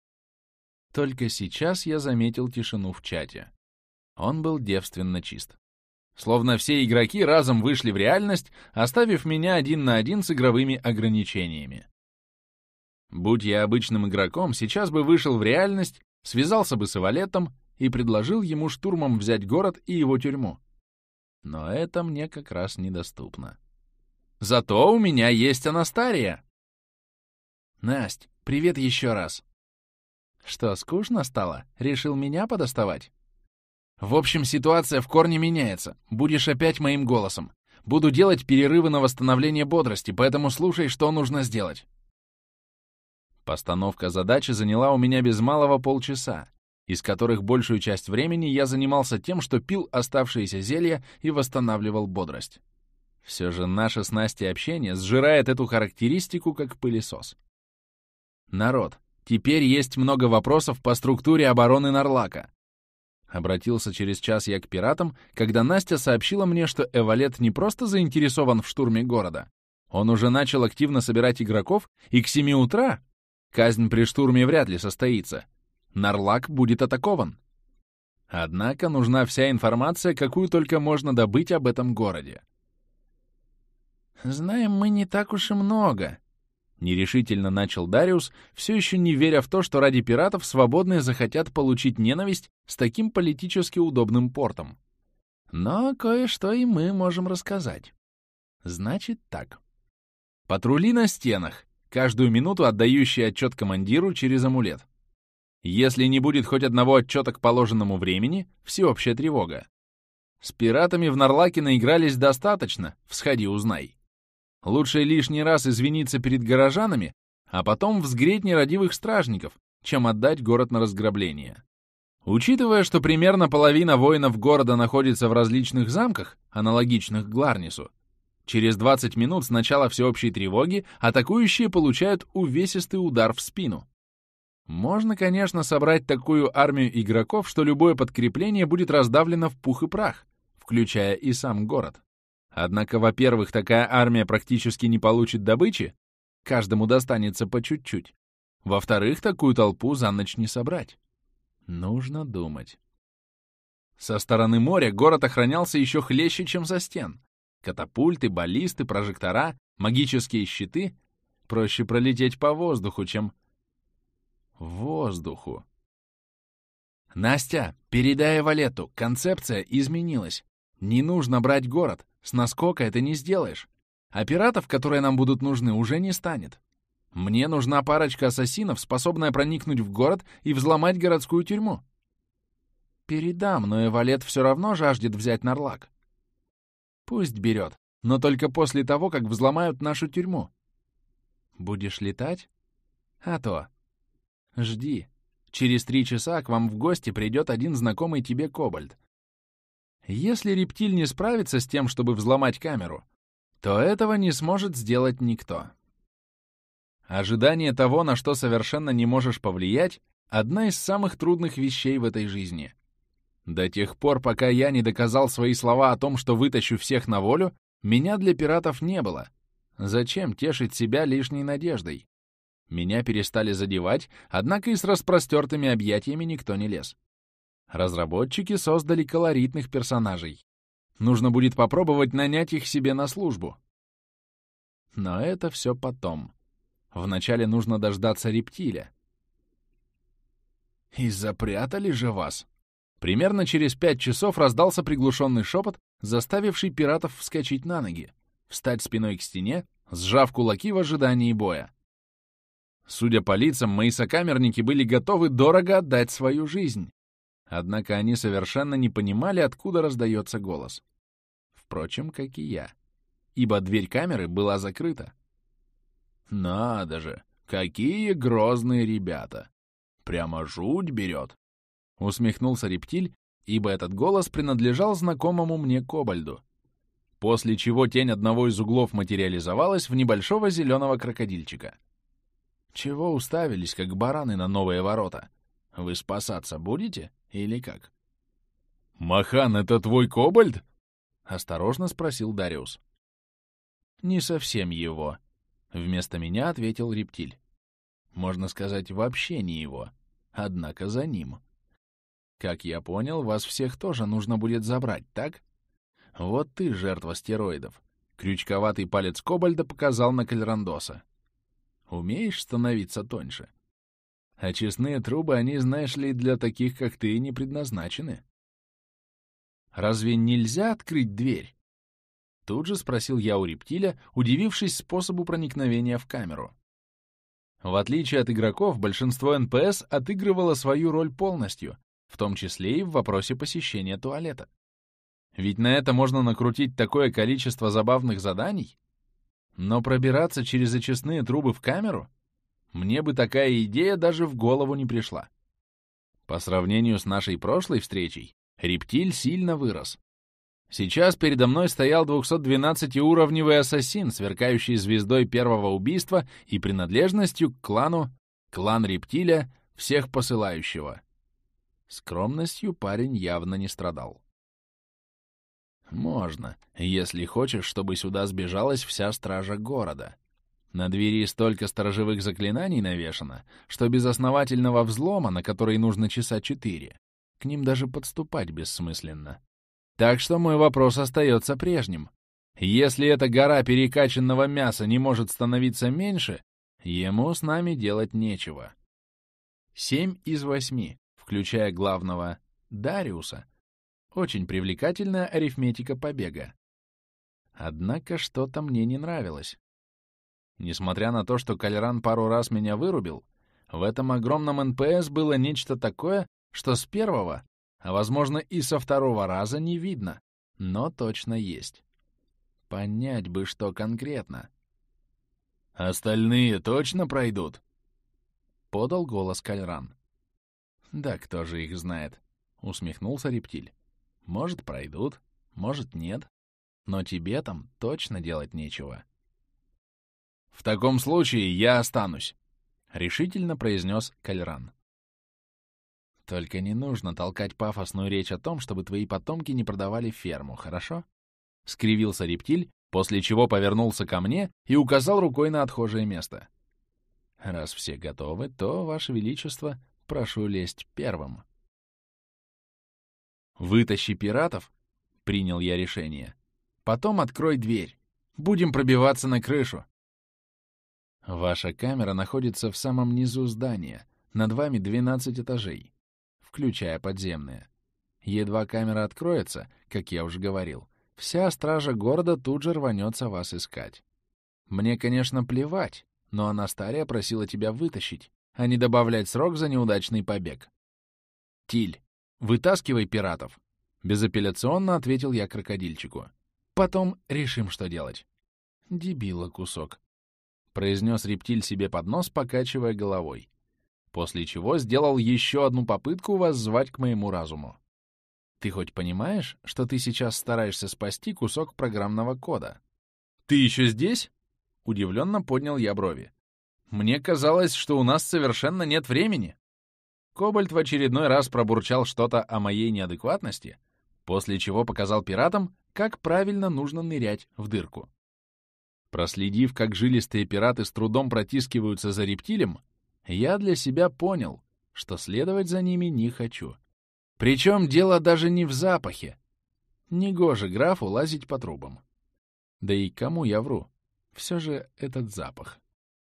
Только сейчас я заметил тишину в чате. Он был девственно чист. Словно все игроки разом вышли в реальность, оставив меня один на один с игровыми ограничениями. Будь я обычным игроком, сейчас бы вышел в реальность, связался бы с Ивалеттом и предложил ему штурмом взять город и его тюрьму. Но это мне как раз недоступно. Зато у меня есть Анастария. Насть, привет еще раз. Что, скучно стало? Решил меня подоставать? В общем, ситуация в корне меняется. Будешь опять моим голосом. Буду делать перерывы на восстановление бодрости, поэтому слушай, что нужно сделать. Постановка задачи заняла у меня без малого полчаса, из которых большую часть времени я занимался тем, что пил оставшиеся зелья и восстанавливал бодрость. Все же наше с Настей общение сжирает эту характеристику как пылесос. Народ, теперь есть много вопросов по структуре обороны Нарлака. Обратился через час я к пиратам, когда Настя сообщила мне, что Эвалет не просто заинтересован в штурме города. Он уже начал активно собирать игроков, и к семи утра казнь при штурме вряд ли состоится. Нарлак будет атакован. Однако нужна вся информация, какую только можно добыть об этом городе. «Знаем мы не так уж и много», — нерешительно начал Дариус, все еще не веря в то, что ради пиратов свободные захотят получить ненависть с таким политически удобным портом. «Но кое-что и мы можем рассказать. Значит так. Патрули на стенах, каждую минуту отдающие отчет командиру через амулет. Если не будет хоть одного отчета к положенному времени, всеобщая тревога. С пиратами в Нарлаке наигрались достаточно, всходи узнай. Лучше лишний раз извиниться перед горожанами, а потом взгреть нерадивых стражников, чем отдать город на разграбление. Учитывая, что примерно половина воинов города находится в различных замках, аналогичных Гларнису, через двадцать минут с начала всеобщей тревоги атакующие получают увесистый удар в спину. Можно, конечно, собрать такую армию игроков, что любое подкрепление будет раздавлено в пух и прах, включая и сам город. Однако, во-первых, такая армия практически не получит добычи, каждому достанется по чуть-чуть. Во-вторых, такую толпу за ночь не собрать. Нужно думать. Со стороны моря город охранялся еще хлеще, чем со стен. Катапульты, баллисты, прожектора, магические щиты. Проще пролететь по воздуху, чем... воздуху. «Настя, передай Валету, концепция изменилась. Не нужно брать город, с наскока это не сделаешь. А пиратов, которые нам будут нужны, уже не станет. Мне нужна парочка ассасинов, способная проникнуть в город и взломать городскую тюрьму». «Передам, но Эвалет все равно жаждет взять Нарлак». «Пусть берет, но только после того, как взломают нашу тюрьму». «Будешь летать?» «А то. Жди. Через три часа к вам в гости придет один знакомый тебе кобальд. Если рептиль не справится с тем, чтобы взломать камеру, то этого не сможет сделать никто. Ожидание того, на что совершенно не можешь повлиять, одна из самых трудных вещей в этой жизни. До тех пор, пока я не доказал свои слова о том, что вытащу всех на волю, меня для пиратов не было. Зачем тешить себя лишней надеждой? Меня перестали задевать, однако и с распростертыми объятиями никто не лез. Разработчики создали колоритных персонажей. Нужно будет попробовать нанять их себе на службу. Но это все потом. Вначале нужно дождаться рептиля. «И запрятали же вас!» Примерно через пять часов раздался приглушенный шепот, заставивший пиратов вскочить на ноги, встать спиной к стене, сжав кулаки в ожидании боя. Судя по лицам, мои сокамерники были готовы дорого отдать свою жизнь. Однако они совершенно не понимали, откуда раздается голос. Впрочем, как и я. Ибо дверь камеры была закрыта. «Надо же, какие грозные ребята! Прямо жуть берет!» Усмехнулся рептиль, ибо этот голос принадлежал знакомому мне кобальду. После чего тень одного из углов материализовалась в небольшого зеленого крокодильчика. «Чего уставились, как бараны на новые ворота? Вы спасаться будете или как?» «Махан, это твой кобальд?» — осторожно спросил Дариус. «Не совсем его», — вместо меня ответил рептиль. «Можно сказать, вообще не его, однако за ним. Как я понял, вас всех тоже нужно будет забрать, так? Вот ты жертва стероидов». Крючковатый палец кобальда показал на Кальрандоса. «Умеешь становиться тоньше? Очистные трубы, они, знаешь ли, для таких, как ты, не предназначены». «Разве нельзя открыть дверь?» Тут же спросил я у рептиля, удивившись способу проникновения в камеру. В отличие от игроков, большинство эн пэ эс отыгрывало свою роль полностью, в том числе и в вопросе посещения туалета. Ведь на это можно накрутить такое количество забавных заданий. Но пробираться через очистные трубы в камеру? Мне бы такая идея даже в голову не пришла. По сравнению с нашей прошлой встречей, рептиль сильно вырос. Сейчас передо мной стоял двухсотдвенадцатиуровневый ассасин, сверкающий звездой первого убийства и принадлежностью к клану, клан рептиля, всех посылающего. Скромностью парень явно не страдал. «Можно, если хочешь, чтобы сюда сбежалась вся стража города. На двери столько сторожевых заклинаний навешано, что без основательного взлома, на который нужно часа четыре, к ним даже подступать бессмысленно. Так что мой вопрос остается прежним. Если эта гора перекачанного мяса не может становиться меньше, ему с нами делать нечего». Семь из восьми, включая главного Дариуса. Очень привлекательная арифметика побега. Однако что-то мне не нравилось. Несмотря на то, что Кальран пару раз меня вырубил, в этом огромном эн пэ эс было нечто такое, что с первого, а возможно и со второго раза не видно, но точно есть. Понять бы, что конкретно. «Остальные точно пройдут?» — подал голос Кальран. «Да кто же их знает?» — усмехнулся рептиль. «Может, пройдут, может, нет. Но тебе там точно делать нечего». «В таком случае я останусь», — решительно произнес Кальран. «Только не нужно толкать пафосную речь о том, чтобы твои потомки не продавали ферму, хорошо?» — скривился рептиль, после чего повернулся ко мне и указал рукой на отхожее место. «Раз все готовы, то, Ваше Величество, прошу лезть первым». «Вытащи пиратов», — принял я решение. «Потом открой дверь. Будем пробиваться на крышу». «Ваша камера находится в самом низу здания, над вами двенадцать этажей, включая подземные. Едва камера откроется, как я уже говорил, вся стража города тут же рванется вас искать. Мне, конечно, плевать, но Анастария просила тебя вытащить, а не добавлять срок за неудачный побег. Тиль, вытаскивай пиратов», — безапелляционно ответил я крокодильчику. «Потом решим, что делать». «Дебила кусок», — произнес рептиль себе под нос, покачивая головой, после чего сделал еще одну попытку воззвать к моему разуму. «Ты хоть понимаешь, что ты сейчас стараешься спасти кусок программного кода?» «Ты еще здесь?» — удивленно поднял я брови. «Мне казалось, что у нас совершенно нет времени». Кобальт в очередной раз пробурчал что-то о моей неадекватности, после чего показал пиратам, как правильно нужно нырять в дырку. Проследив, как жилистые пираты с трудом протискиваются за рептилем, я для себя понял, что следовать за ними не хочу. Причем дело даже не в запахе. Негоже графу лазить по трубам. Да и кому я вру? Все же этот запах.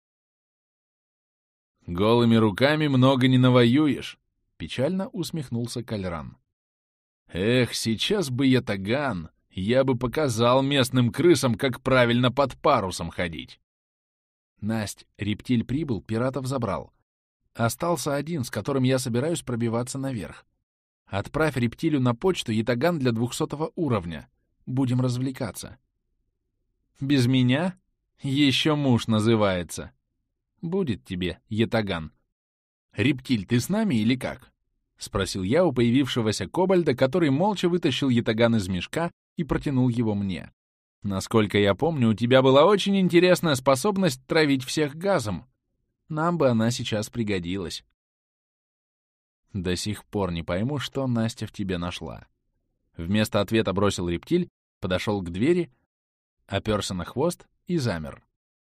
«Голыми руками много не навоюешь», — печально усмехнулся Кальран. «Эх, сейчас бы я таган, я бы показал местным крысам, как правильно под парусом ходить». «Насть, рептиль прибыл, пиратов забрал. Остался один, с которым я собираюсь пробиваться наверх. Отправь рептилю на почту ятаган для двухсотого уровня. Будем развлекаться». «Без меня? Еще муж называется. Будет тебе, ятаган». «Рептиль, ты с нами или как?» — спросил я у появившегося кобальда, который молча вытащил ятаган из мешка и протянул его мне. «Насколько я помню, у тебя была очень интересная способность травить всех газом. Нам бы она сейчас пригодилась». «До сих пор не пойму, что Настя в тебе нашла». Вместо ответа бросил рептиль, подошел к двери, оперся на хвост и замер.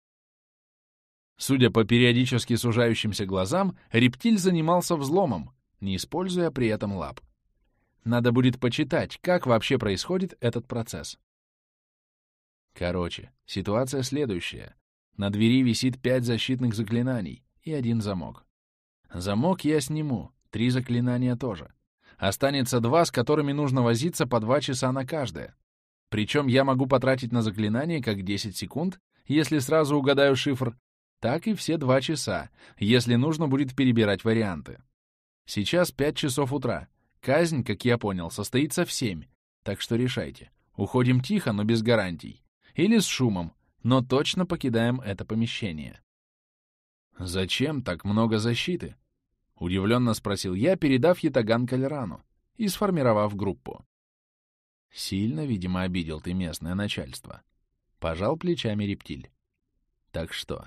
Судя по периодически сужающимся глазам, рептиль занимался взломом, не используя при этом лап. Надо будет почитать, как вообще происходит этот процесс. Короче, ситуация следующая. На двери висит пять защитных заклинаний и один замок. Замок я сниму, три заклинания тоже. Останется два, с которыми нужно возиться по два часа на каждое. Причем я могу потратить на заклинание как десять секунд, если сразу угадаю шифр, так и все два часа, если нужно будет перебирать варианты. Сейчас пять часов утра. Казнь, как я понял, состоится в семь, так что решайте. Уходим тихо, но без гарантий. Или с шумом, но точно покидаем это помещение. «Зачем так много защиты?» — удивленно спросил я, передав ятаган Кальрану и сформировав группу. «Сильно, видимо, обидел ты местное начальство». Пожал плечами рептиль. «Так что?»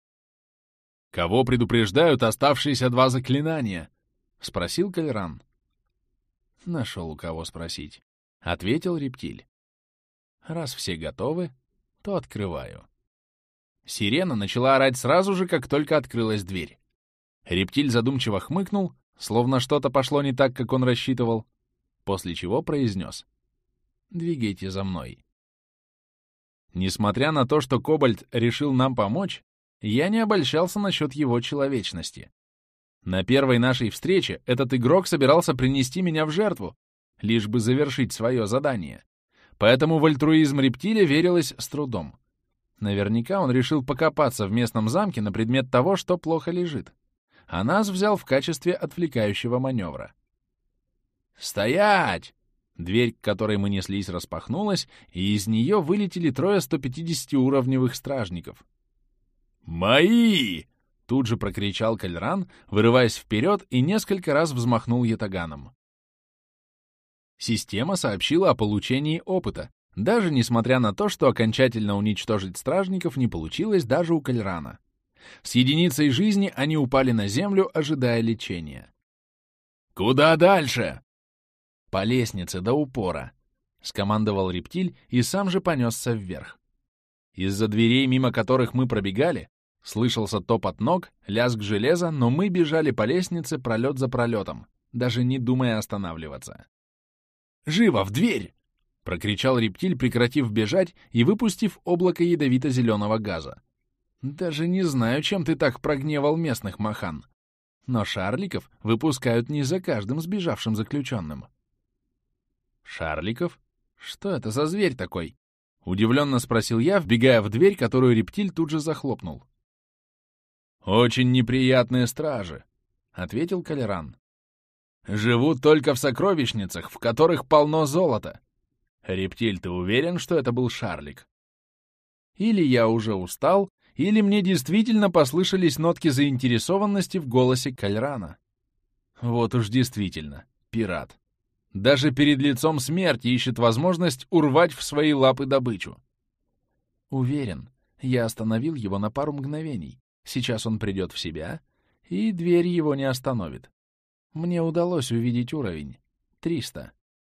«Кого предупреждают оставшиеся два заклинания?» — спросил Кальран. «Нашел у кого спросить», — ответил рептиль. «Раз все готовы, то открываю». Сирена начала орать сразу же, как только открылась дверь. Рептиль задумчиво хмыкнул, словно что-то пошло не так, как он рассчитывал, после чего произнес: «Двигайте за мной». Несмотря на то, что Кобальт решил нам помочь, я не обольщался насчет его человечности. На первой нашей встрече этот игрок собирался принести меня в жертву, лишь бы завершить свое задание. Поэтому в альтруизм рептиля верилось с трудом. Наверняка он решил покопаться в местном замке на предмет того, что плохо лежит. А нас взял в качестве отвлекающего маневра. «Стоять!» Дверь, к которой мы неслись, распахнулась, и из нее вылетели трое сто пятидесятиуровневых стражников. «Мои!» — тут же прокричал Кальран, вырываясь вперед и несколько раз взмахнул ятаганом. Система сообщила о получении опыта, даже несмотря на то, что окончательно уничтожить стражников не получилось даже у Кальрана. С единицей жизни они упали на землю, ожидая лечения. «Куда дальше?» «По лестнице до упора», — скомандовал рептиль и сам же понесся вверх. Из-за дверей, мимо которых мы пробегали, слышался топот ног, лязг железа, но мы бежали по лестнице пролет за пролетом, даже не думая останавливаться. «Живо, в дверь!» — прокричал рептиль, прекратив бежать и выпустив облако ядовито-зеленого газа. «Даже не знаю, чем ты так прогневал местных, Махан. Но шарликов выпускают не за каждым сбежавшим заключенным». «Шарликов? Что это за зверь такой?» — удивленно спросил я, вбегая в дверь, которую рептиль тут же захлопнул. «Очень неприятные стражи», — ответил Калеран. «Живут только в сокровищницах, в которых полно золота. Рептиль, ты уверен, что это был шарлик? Или я уже устал, или мне действительно послышались нотки заинтересованности в голосе Кальрана. Вот уж действительно, пират. Даже перед лицом смерти ищет возможность урвать в свои лапы добычу. Уверен, я остановил его на пару мгновений. Сейчас он придет в себя, и дверь его не остановит. Мне удалось увидеть уровень. триста.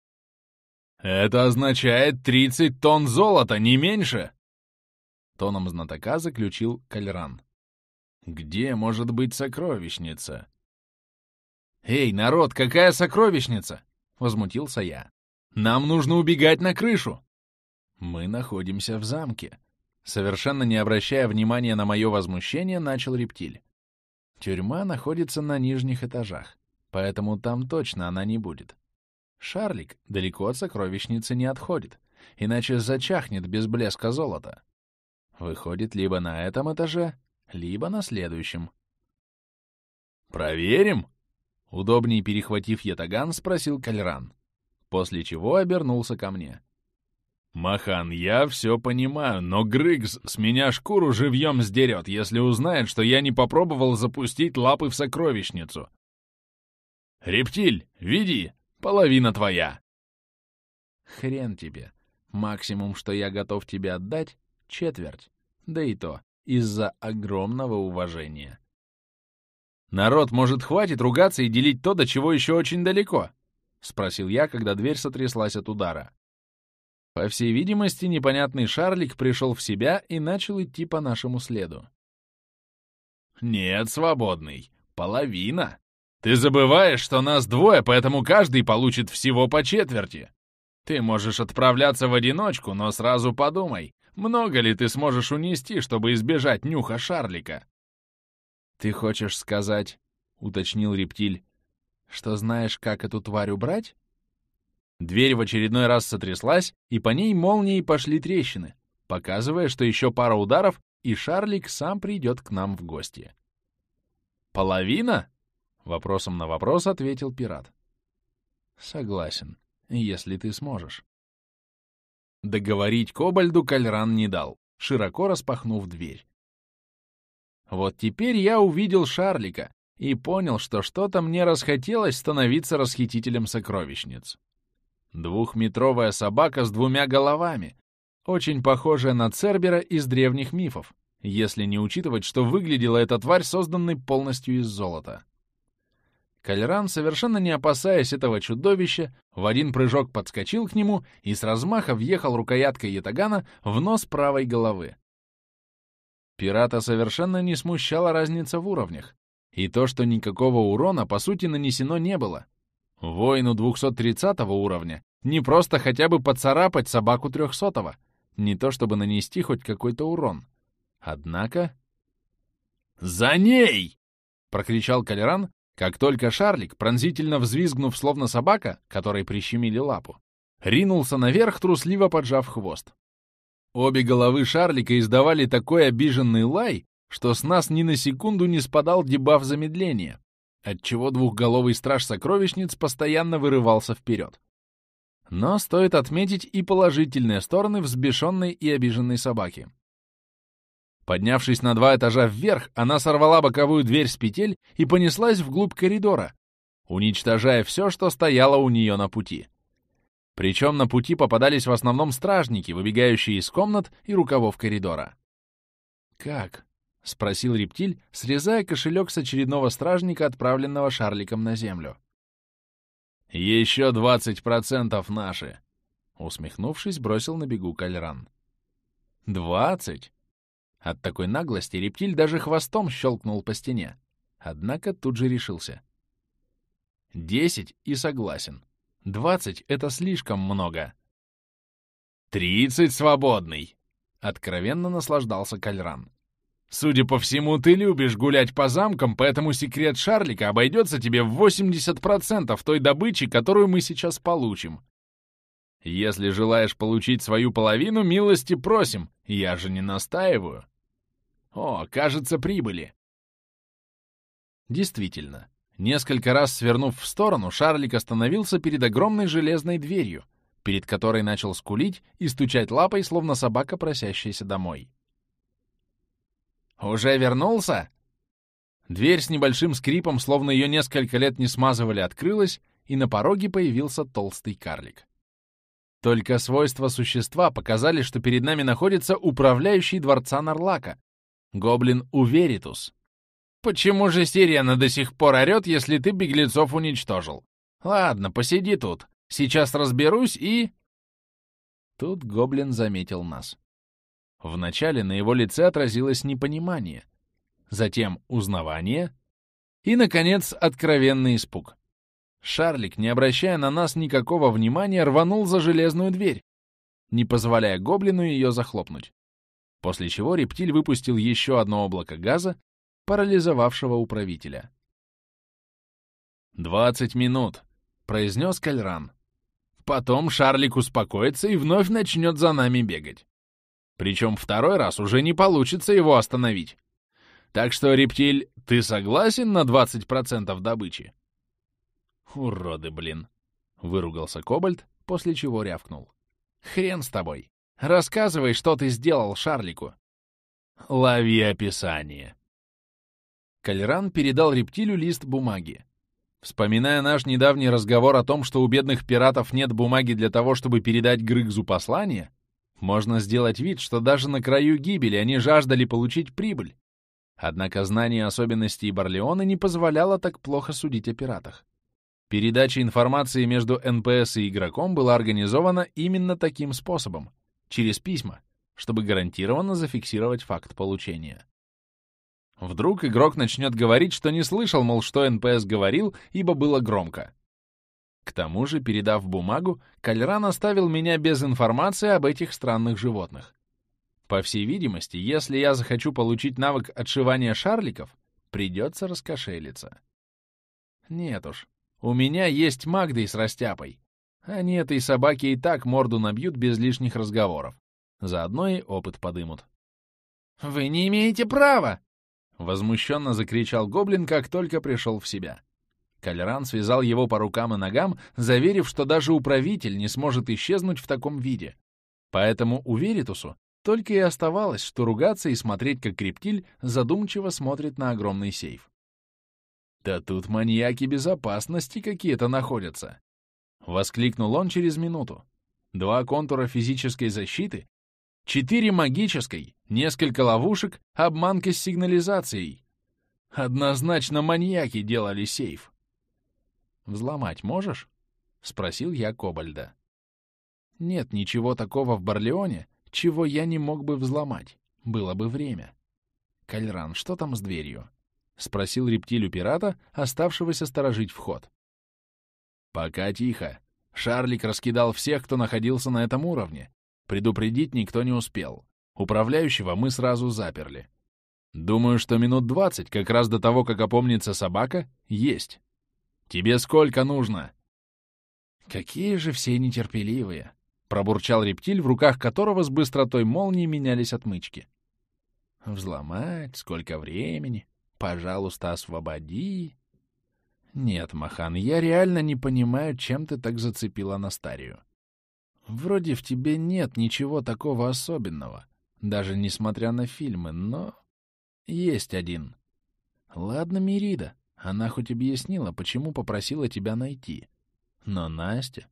«Это означает тридцать тонн золота, не меньше!» Тоном знатока заключил Кальран. «Где может быть сокровищница?» «Эй, народ, какая сокровищница?» — возмутился я. «Нам нужно убегать на крышу!» «Мы находимся в замке», — совершенно не обращая внимания на мое возмущение, начал рептиль. «Тюрьма находится на нижних этажах, поэтому там точно она не будет. Шарлик далеко от сокровищницы не отходит, иначе зачахнет без блеска золота. Выходит либо на этом этаже, либо на следующем». «Проверим?» — удобнее перехватив ятаган, спросил Кальран, после чего обернулся ко мне. «Махан, я все понимаю, но Грыгс с меня шкуру живьем сдерет, если узнает, что я не попробовал запустить лапы в сокровищницу. Рептиль, веди, половина твоя». «Хрен тебе. Максимум, что я готов тебе отдать — четверть, да и то из-за огромного уважения». «Народ, может, хватит ругаться и делить то, до чего еще очень далеко?» — спросил я, когда дверь сотряслась от удара. По всей видимости, непонятный шарлик пришел в себя и начал идти по нашему следу. «Нет, свободный, половина. Ты забываешь, что нас двое, поэтому каждый получит всего по четверти. Ты можешь отправляться в одиночку, но сразу подумай, много ли ты сможешь унести, чтобы избежать нюха шарлика?» «Ты хочешь сказать, — уточнил рептиль, — что знаешь, как эту тварь убрать?» Дверь в очередной раз сотряслась, и по ней молнией пошли трещины, показывая, что еще пара ударов, и шарлик сам придет к нам в гости. «Половина?» — вопросом на вопрос ответил пират. «Согласен, если ты сможешь». Договорить Кобальду Кальран не дал, широко распахнув дверь. Вот теперь я увидел шарлика и понял, что что-то мне расхотелось становиться расхитителем сокровищниц. Двухметровая собака с двумя головами, очень похожая на Цербера из древних мифов, если не учитывать, что выглядела эта тварь, созданной полностью из золота. Кальран, совершенно не опасаясь этого чудовища, в один прыжок подскочил к нему и с размаха въехал рукояткой ятагана в нос правой головы. Пирата совершенно не смущала разница в уровнях, и то, что никакого урона, по сути, нанесено не было. Воину двухсот тридцатого уровня не просто хотя бы поцарапать собаку трехсотого, не то чтобы нанести хоть какой-то урон. Однако... «За ней!» — прокричал Кальран, как только шарлик, пронзительно взвизгнув словно собака, которой прищемили лапу, ринулся наверх, трусливо поджав хвост. Обе головы шарлика издавали такой обиженный лай, что с нас ни на секунду не спадал дебаф замедления, отчего двухголовый страж сокровищниц постоянно вырывался вперед. Но стоит отметить и положительные стороны взбешенной и обиженной собаки. Поднявшись на два этажа вверх, она сорвала боковую дверь с петель и понеслась вглубь коридора, уничтожая все, что стояло у нее на пути. Причем на пути попадались в основном стражники, выбегающие из комнат и рукавов коридора. «Как?» — спросил рептиль, срезая кошелек с очередного стражника, отправленного Шарликом на землю. «Еще двадцать процентов наши!» Усмехнувшись, бросил на бегу Кальран. «Двадцать?» От такой наглости рептиль даже хвостом щелкнул по стене. Однако тут же решился. «Десять и согласен. Двадцать — это слишком много». «Тридцать свободный!» — откровенно наслаждался Кальран. «Судя по всему, ты любишь гулять по замкам, поэтому секрет Шарлика обойдется тебе в восемьдесят процентов той добычи, которую мы сейчас получим. Если желаешь получить свою половину, милости просим, я же не настаиваю. О, кажется, прибыли». Действительно, несколько раз свернув в сторону, Шарлик остановился перед огромной железной дверью, перед которой начал скулить и стучать лапой, словно собака, просящаяся домой. «Уже вернулся?» Дверь с небольшим скрипом, словно ее несколько лет не смазывали, открылась, и на пороге появился толстый карлик. Только свойства существа показали, что перед нами находится управляющий дворца Нарлака, гоблин Уверитус. «Почему же сирена до сих пор орёт, если ты беглецов уничтожил? Ладно, посиди тут. Сейчас разберусь и...» Тут гоблин заметил нас. Вначале на его лице отразилось непонимание, затем узнавание и, наконец, откровенный испуг. Шарлик, не обращая на нас никакого внимания, рванул за железную дверь, не позволяя гоблину ее захлопнуть, после чего рептиль выпустил еще одно облако газа, парализовавшего управителя. «Двадцать минут», — произнес Кальран. «Потом Шарлик успокоится и вновь начнет за нами бегать. Причем второй раз уже не получится его остановить. Так что, рептиль, ты согласен на двадцать процентов добычи?» «Уроды, блин!» — выругался Кобальт, после чего рявкнул. «Хрен с тобой! Рассказывай, что ты сделал Шарлику!» «Лови описание!» Кальран передал рептилю лист бумаги. Вспоминая наш недавний разговор о том, что у бедных пиратов нет бумаги для того, чтобы передать Грыгзу послание, можно сделать вид, что даже на краю гибели они жаждали получить прибыль. Однако знание особенностей Барлеона не позволяло так плохо судить о пиратах. Передача информации между эн пэ эс и игроком была организована именно таким способом, через письма, чтобы гарантированно зафиксировать факт получения. Вдруг игрок начнет говорить, что не слышал, мол, что эн пэ эс говорил, ибо было громко. К тому же, передав бумагу, Кальран оставил меня без информации об этих странных животных. По всей видимости, если я захочу получить навык отшивания шарликов, придется раскошелиться. Нет уж, у меня есть Магдой с Растяпой. Они этой собаке и так морду набьют без лишних разговоров. Заодно и опыт подымут. «Вы не имеете права!» — возмущенно закричал гоблин, как только пришел в себя. Кальран связал его по рукам и ногам, заверив, что даже управитель не сможет исчезнуть в таком виде. Поэтому у Веритусу только и оставалось, что ругаться и смотреть, как рептиль задумчиво смотрит на огромный сейф. «Да тут маньяки безопасности какие-то находятся!» — воскликнул он через минуту. «Два контура физической защиты, четыре магической, несколько ловушек, обманка с сигнализацией. Однозначно маньяки делали сейф!» «Взломать можешь?» — спросил я Кобальда. «Нет ничего такого в Барлеоне, чего я не мог бы взломать. Было бы время». «Кальран, что там с дверью?» — спросил рептиль у пирата, оставшегося сторожить вход. «Пока тихо. Шарлик раскидал всех, кто находился на этом уровне. Предупредить никто не успел. Управляющего мы сразу заперли. Думаю, что минут двадцать, как раз до того, как опомнится собака, есть. Тебе сколько нужно?» «Какие же все нетерпеливые!» — пробурчал рептиль, в руках которого с быстротой молнии менялись отмычки. «Взломать? Сколько времени? Пожалуйста, освободи!» «Нет, Махан, я реально не понимаю, чем ты так зацепил Анастарию. Вроде в тебе нет ничего такого особенного, даже несмотря на фильмы, но... есть один. Ладно, Мирида, она хоть объяснила, почему попросила тебя найти. Но Настя...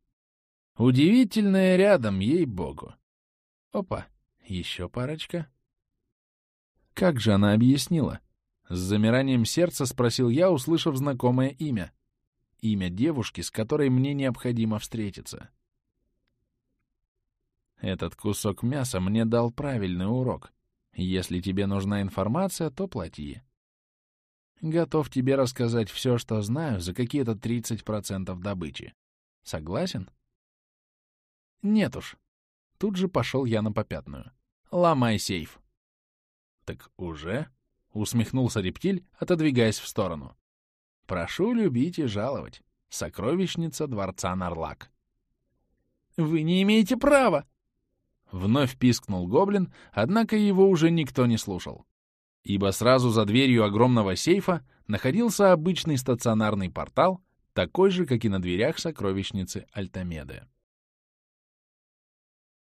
удивительная рядом, ей-богу. Опа, еще парочка. Как же она объяснила? С замиранием сердца спросил я, услышав знакомое имя. Имя девушки, с которой мне необходимо встретиться. Этот кусок мяса мне дал правильный урок. Если тебе нужна информация, то плати. Готов тебе рассказать все, что знаю, за какие-то тридцать процентов добычи. Согласен? Нет уж. Тут же пошел я на попятную. Ломай сейф. Так уже? Усмехнулся рептиль, отодвигаясь в сторону. Прошу любить и жаловать. Сокровищница дворца Нарлак. Вы не имеете права! Вновь пискнул гоблин, однако его уже никто не слушал. Ибо сразу за дверью огромного сейфа находился обычный стационарный портал, такой же, как и на дверях сокровищницы Альтамеды.